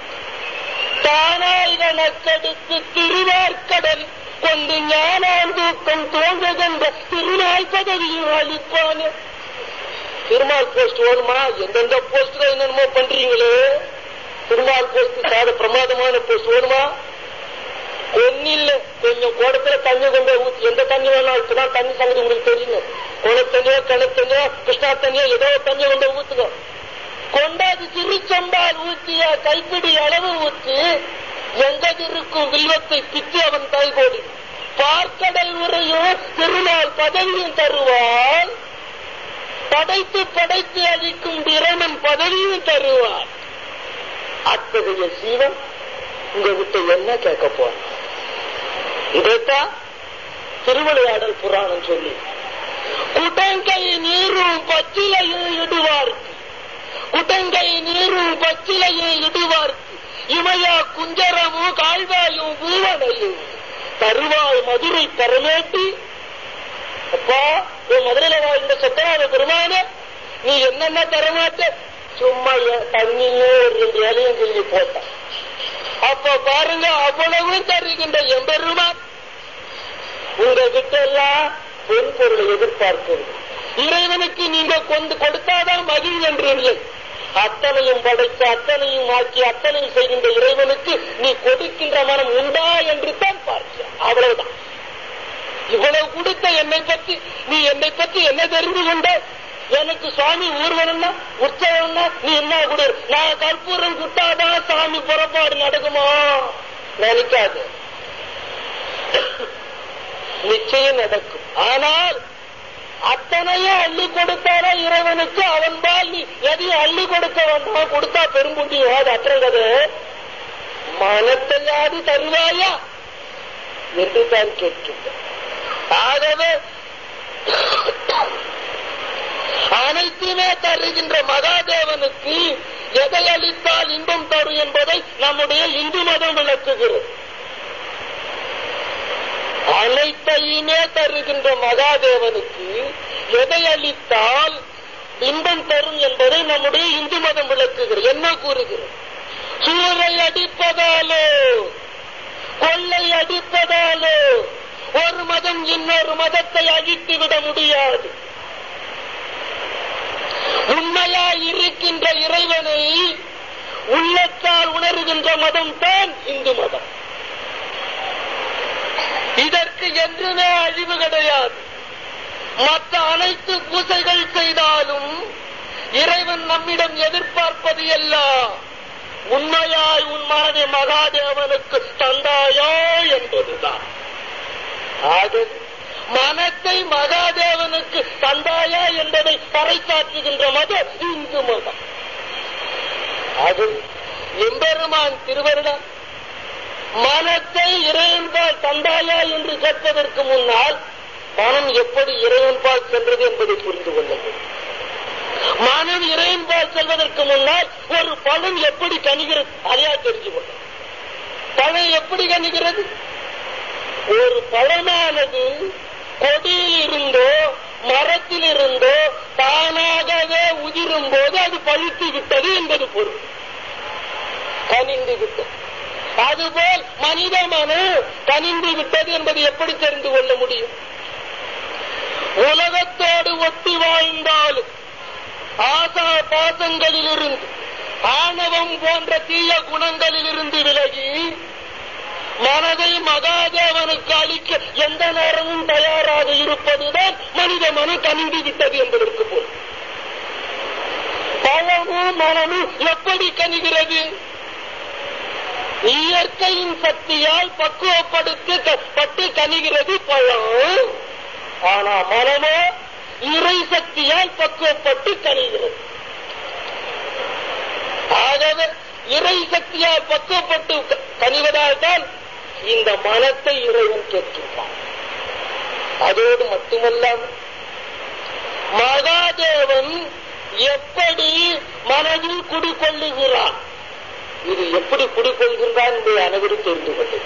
தானாய் கணக்கெடுத்து திருவார்கடல் கொண்டு ஞானான் தூக்கம் தோங்குகின்ற திருநாள் பதவியும் அளிப்பானே. திருமால் போஸ்ட் வேணுமா? எந்தெந்த போஸ்ட் என்னென்னமோ பண்றீங்களே. திருமால் போஸ்ட் சாத பிரமாதமான போஸ்ட் வேணுமா? ஒன்னில்ல, கொஞ்சம் கோடத்துல தண்ணி கொண்டு ஊற்றி எந்த தண்ணி வேணாலும் இப்பதான் தண்ணி சங்கதி உங்களுக்கு தெரியும். குளத்தண்ணியோ கிணத்தண்ணியோ கிருஷ்ணா தண்ணியோ ஏதோ தண்ணி கொண்டு ஊத்துங்க. கொண்டாது திருச்செம்பால் ஊற்றிய கைப்பிடி அளவு ஊற்றி எங்கது இருக்கும் வில்வத்தை பிச்சு அவன் கைகோடி பார்க்கடல் உரையும் திருநாள் பதவியும் தருவான். படைத்து படைத்து அளிக்கும் இறைவன் பதவியும் தருவான். அத்தகைய சீவன் உங்க விட்டு என்ன கேட்க போற? இதைத்தான் திருவிளையாடல் புராணம் சொல்லி குட்டங்கை நீரும் பச்சிலையும் இடுவார்க்கு, குட்டங்கை நீரும் பச்சிலையும் இடுவார்க்கு இமயா குஞ்சரமும் கால்வாயும் பூவனையும் தருவாய் மதுரை பரமேட்டி. அப்பா உன் மதுரையில வாழ்ந்த சொத்தனாத பெருமான நீ என்னென்ன தரமாட்ட? சும்மா தண்ணியே ஒரு ரெண்டு இலையும் கிள்ளி போட்டான். அப்ப பாருங்க, அவ்வளவு தருகின்ற எம்பெருமான் உங்க கிட்ட எல்லாம் பொன் பொருளை எதிர்பார்க்கிறது. இறைவனுக்கு நீங்க கொண்டு கொடுத்தாதான் மகிழ் என்று இல்லை. அத்தனையும் படைத்து அத்தனையும் ஆக்கி அத்தனையும் செய்கின்ற இறைவனுக்கு நீ கொடுக்கின்ற மனம் உண்டா என்று தான் பார்க்க. அவ்வளவுதான். இவ்வளவு கொடுத்த என்னை பற்றி நீ என்னை பற்றி என்ன தெரிந்து கொண்ட? எனக்கு சுவாமி ஊர்வலம்னா உற்சவம்னா நீ என்ன கொடு? நான் கற்பூரம் குட்டாதான் சாமி புறப்பாடு நடக்குமா? நினைக்காது. நிச்சயம் நடக்கும். ஆனால் அத்தனையும் அள்ளி கொடுத்தாரா இறைவனுக்கு அவன் பால் நீ எதையும் அள்ளி கொடுக்க வேண்டாம். கொடுத்தா பெரும்புண்டியும் அது அற்றங்கது. மனத்தையாவது தருவாயா என்று தான் கேட்கின்ற. ஆகவே அனைத்துமே தருகின்ற மகாதேவனுக்கு எதை அளித்தால் இன்பம் தரும் என்பதை நம்முடைய இந்து மதம் விளக்குகிறது. அனைத்தையுமே தருகின்ற மகாதேவனுக்கு எதை அளித்தால் இன்பம் தரும் என்பதை நம்முடைய இந்து மதம் விளக்குகிறது. என்ன கூறுகிறது? சூறை அடிப்பதாலோ கொள்ளை அடிப்பதாலோ ஒரு மதம் இன்னொரு மதத்தை அழித்து விட முடியாது. உண்மையாய் இருக்கின்ற இறைவனை உள்ளத்தால் உணர்கின்ற மதம் தான் இந்து மதம். இதற்கு என்றுமே அழிவு கிடையாது. மற்ற அனைத்து பூசைகள் செய்தாலும் இறைவன் நம்மிடம் எதிர்பார்ப்பது எல்லாம் உண்மையாய் உன் மனதை மகாதேவனுக்கு தந்தாயோ என்பதுதான். ஆக மனத்தை மகாதேவனுக்கு தந்தாயா என்பதை பறைசாற்றுகின்ற மதம் இந்து மதம். அது எம்பெருமான் திருவருடன் மனத்தை இறைவன்பால் தந்தாயா என்று கேட்பதற்கு முன்னால் மனம் எப்படி இறைவன்பால் சென்றது என்பதை புரிந்து கொள்ள வேண்டும். மனம் இறைவன்பால் செல்வதற்கு முன்னால் ஒரு பழம் எப்படி கனிகிறது அதையா தெரிஞ்சு கொள்ள. பழம் எப்படி கனிகிறது? ஒரு பழமானது கொடியில் இருந்தோ மரத்தில் இருந்தோ தானாகவே உதிரும் போது அது பழுத்து விட்டது என்பது பொருள், கனிந்து விட்டது. அதுபோல் மனித மனு கனிந்து விட்டது என்பது எப்படி தெரிந்து கொள்ள முடியும்? உலகத்தோடு ஒட்டி வாழ்ந்தாலும் ஆசா பாசங்களில் இருந்து ஆணவம் போன்ற தீய குணங்களில் இருந்து விலகி மனதை மகாதேவனுக்கு அளிக்க எந்த நேரமும் தயாராக இருப்பதுதான் மனித மனு கனிந்து விட்டது என்பதற்கு பொருள். பழமும் மனமும் எப்படி கனிகிறது? இயற்கையின் சக்தியால் பக்குவப்படுத்தப்பட்டு கனிகிறது பழம். ஆனா மனமோ இறை சக்தியால் பக்குவப்பட்டு கனிகிறது. ஆகவே இறை சக்தியால் பக்குவப்பட்டு கனிவதால் தான் இந்த மனத்தை இறைவன் கேட்கின்றான். அதோடு மட்டுமல்லாமல் மகாதேவன் எப்படி மனதில் குடிக்கொள்ளுகிறான், இது எப்படி குடிக்கொள்கின்றான் என்பதை அனைவரும் தெரிந்து கொண்டது.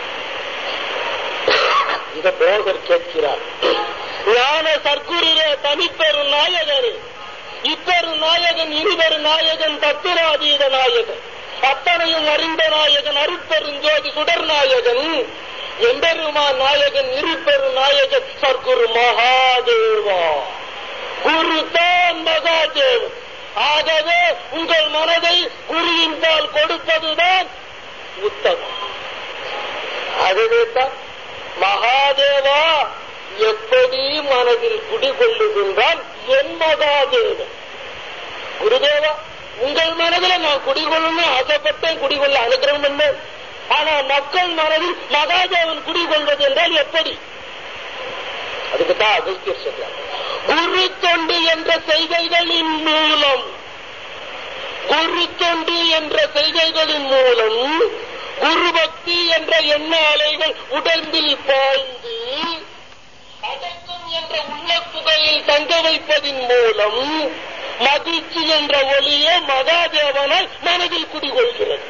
இதை போகர் கேட்கிறார். ஞான சர்க்குருவே தனிப்பெரும் நாயகரே, இப்பெரு நாயகன் இருவரு நாயகன் தத்துராதீத நாயகன் அத்தனையும் அறிந்த நாயகன் அருட்பெருஞ்சோதி சுடர் நாயகன் எம்பெருமா நாயகன் இருப்பெரு நாயகன் சர்க்குரு மகாதேவா குரு தான் மகாதேவன். ஆகவே உங்கள் மனதை குருவின் பால் கொடுப்பதுதான் உத்தமம். ஆகவேதான் மகாதேவா எப்படி மனதில் குடிகொள்ளுகின்றான் என் மகாதேவன். குருதேவா உங்கள் மனதில் நான் குடிகொள்ளணும் ஆசைப்பட்டேன், குடிகொள்ள அனுகிரகம் என்ன. ஆனா மக்கள் மனதில் மகாதேவன் குடிகொள்வது என்றால் எப்படி? அதுக்குதான் அகஸ்தியர் சொல்றார், குரு தொண்டு என்ற செய்கைகளின் மூலம் குரு தொண்டு என்ற செய்கைகளின் மூலம் குரு பக்தி என்ற எண்ண அலைகள் உடம்பில் பாய்ந்து அடக்கம் என்ற உள்ள புகையில் தங்க வைப்பதின் மூலம் மகிழ்ச்சி என்ற ஒளியே மகாதேவனால் மனதில் குடிகொள்கிறது.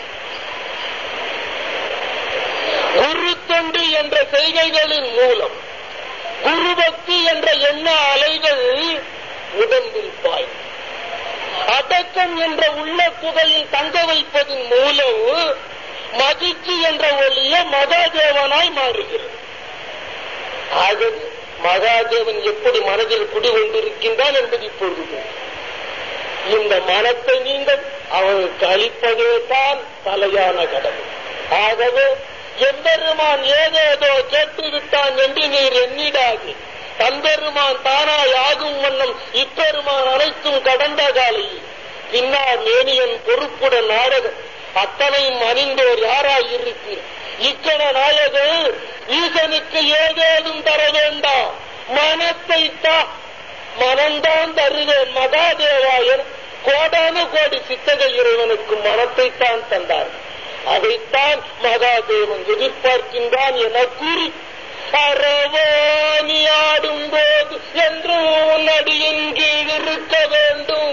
குரு தொண்டு என்ற செய்கைகளின் மூலம் குரு பக்தி என்ற எண்ண அலைகள் உடம்பில் பாய் அடக்கம் என்ற உள்ள புகையில் தங்க வைப்பதின் மூலம் மகிழ்ச்சி என்ற ஒளியே மகாதேவனாய் மாறுகிறது. ஆகவே மகாதேவன் எப்படி மனதில் குடிகொண்டிருக்கின்றான் என்பது இப்பொழுது இந்த மனத்தை நீங்கள் அவனுக்கு அளிப்பதே தான் தலையான கடமை. ஆகவே எம்பெருமான் ஏதேதோ கேட்டுவிட்டான் என்று நீர் எண்ணிடாது. தம்பெருமான் தானாய் ஆகும் வண்ணம் இப்பெருமான் அனைத்தும் கடந்த காலையில் பின்னார் மேனியன் பொறுப்புடன் நாடகம் அத்தனையும் அணிந்தோர் யாராயிருப்பீர். இக்கண நாயகன் ஈசனுக்கு ஏதேதும் தர வேண்டாம், மனத்தை தான் மனம்தான் தருவேன் மகாதேவாயன் கோடான கோடி சித்தக இறைவனுக்கு மனத்தை தான் தந்தார். அதைத்தான் மகாதேவன் எதிர்பார்க்கின்றான் என கூறி அறவாணி ஆடும் போது என்றும் நடியின் கீழ் இருக்க வேண்டும்,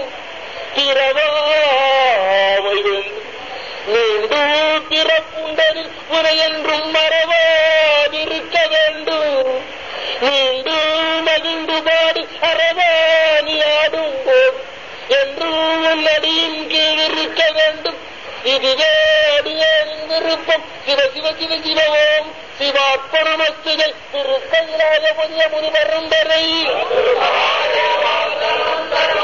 பிறவாமை வேண்டும் மீண்டும் பிறப்புண்டனில் உரை என்றும் மறவாதிருக்க வேண்டும், மீண்டும் மகிழ்ந்து பாடி அறவாணி ஆடும் போது என்றும் நடியின் கீழ் இருக்க வேண்டும். இதுவே அடியேனின் விருப்பம். சிவ சிவ சிவ சிவவோம் சிவார்ப்பணமஸ்துதை திருக்கையிலாய புதிய முனிவரும் வரை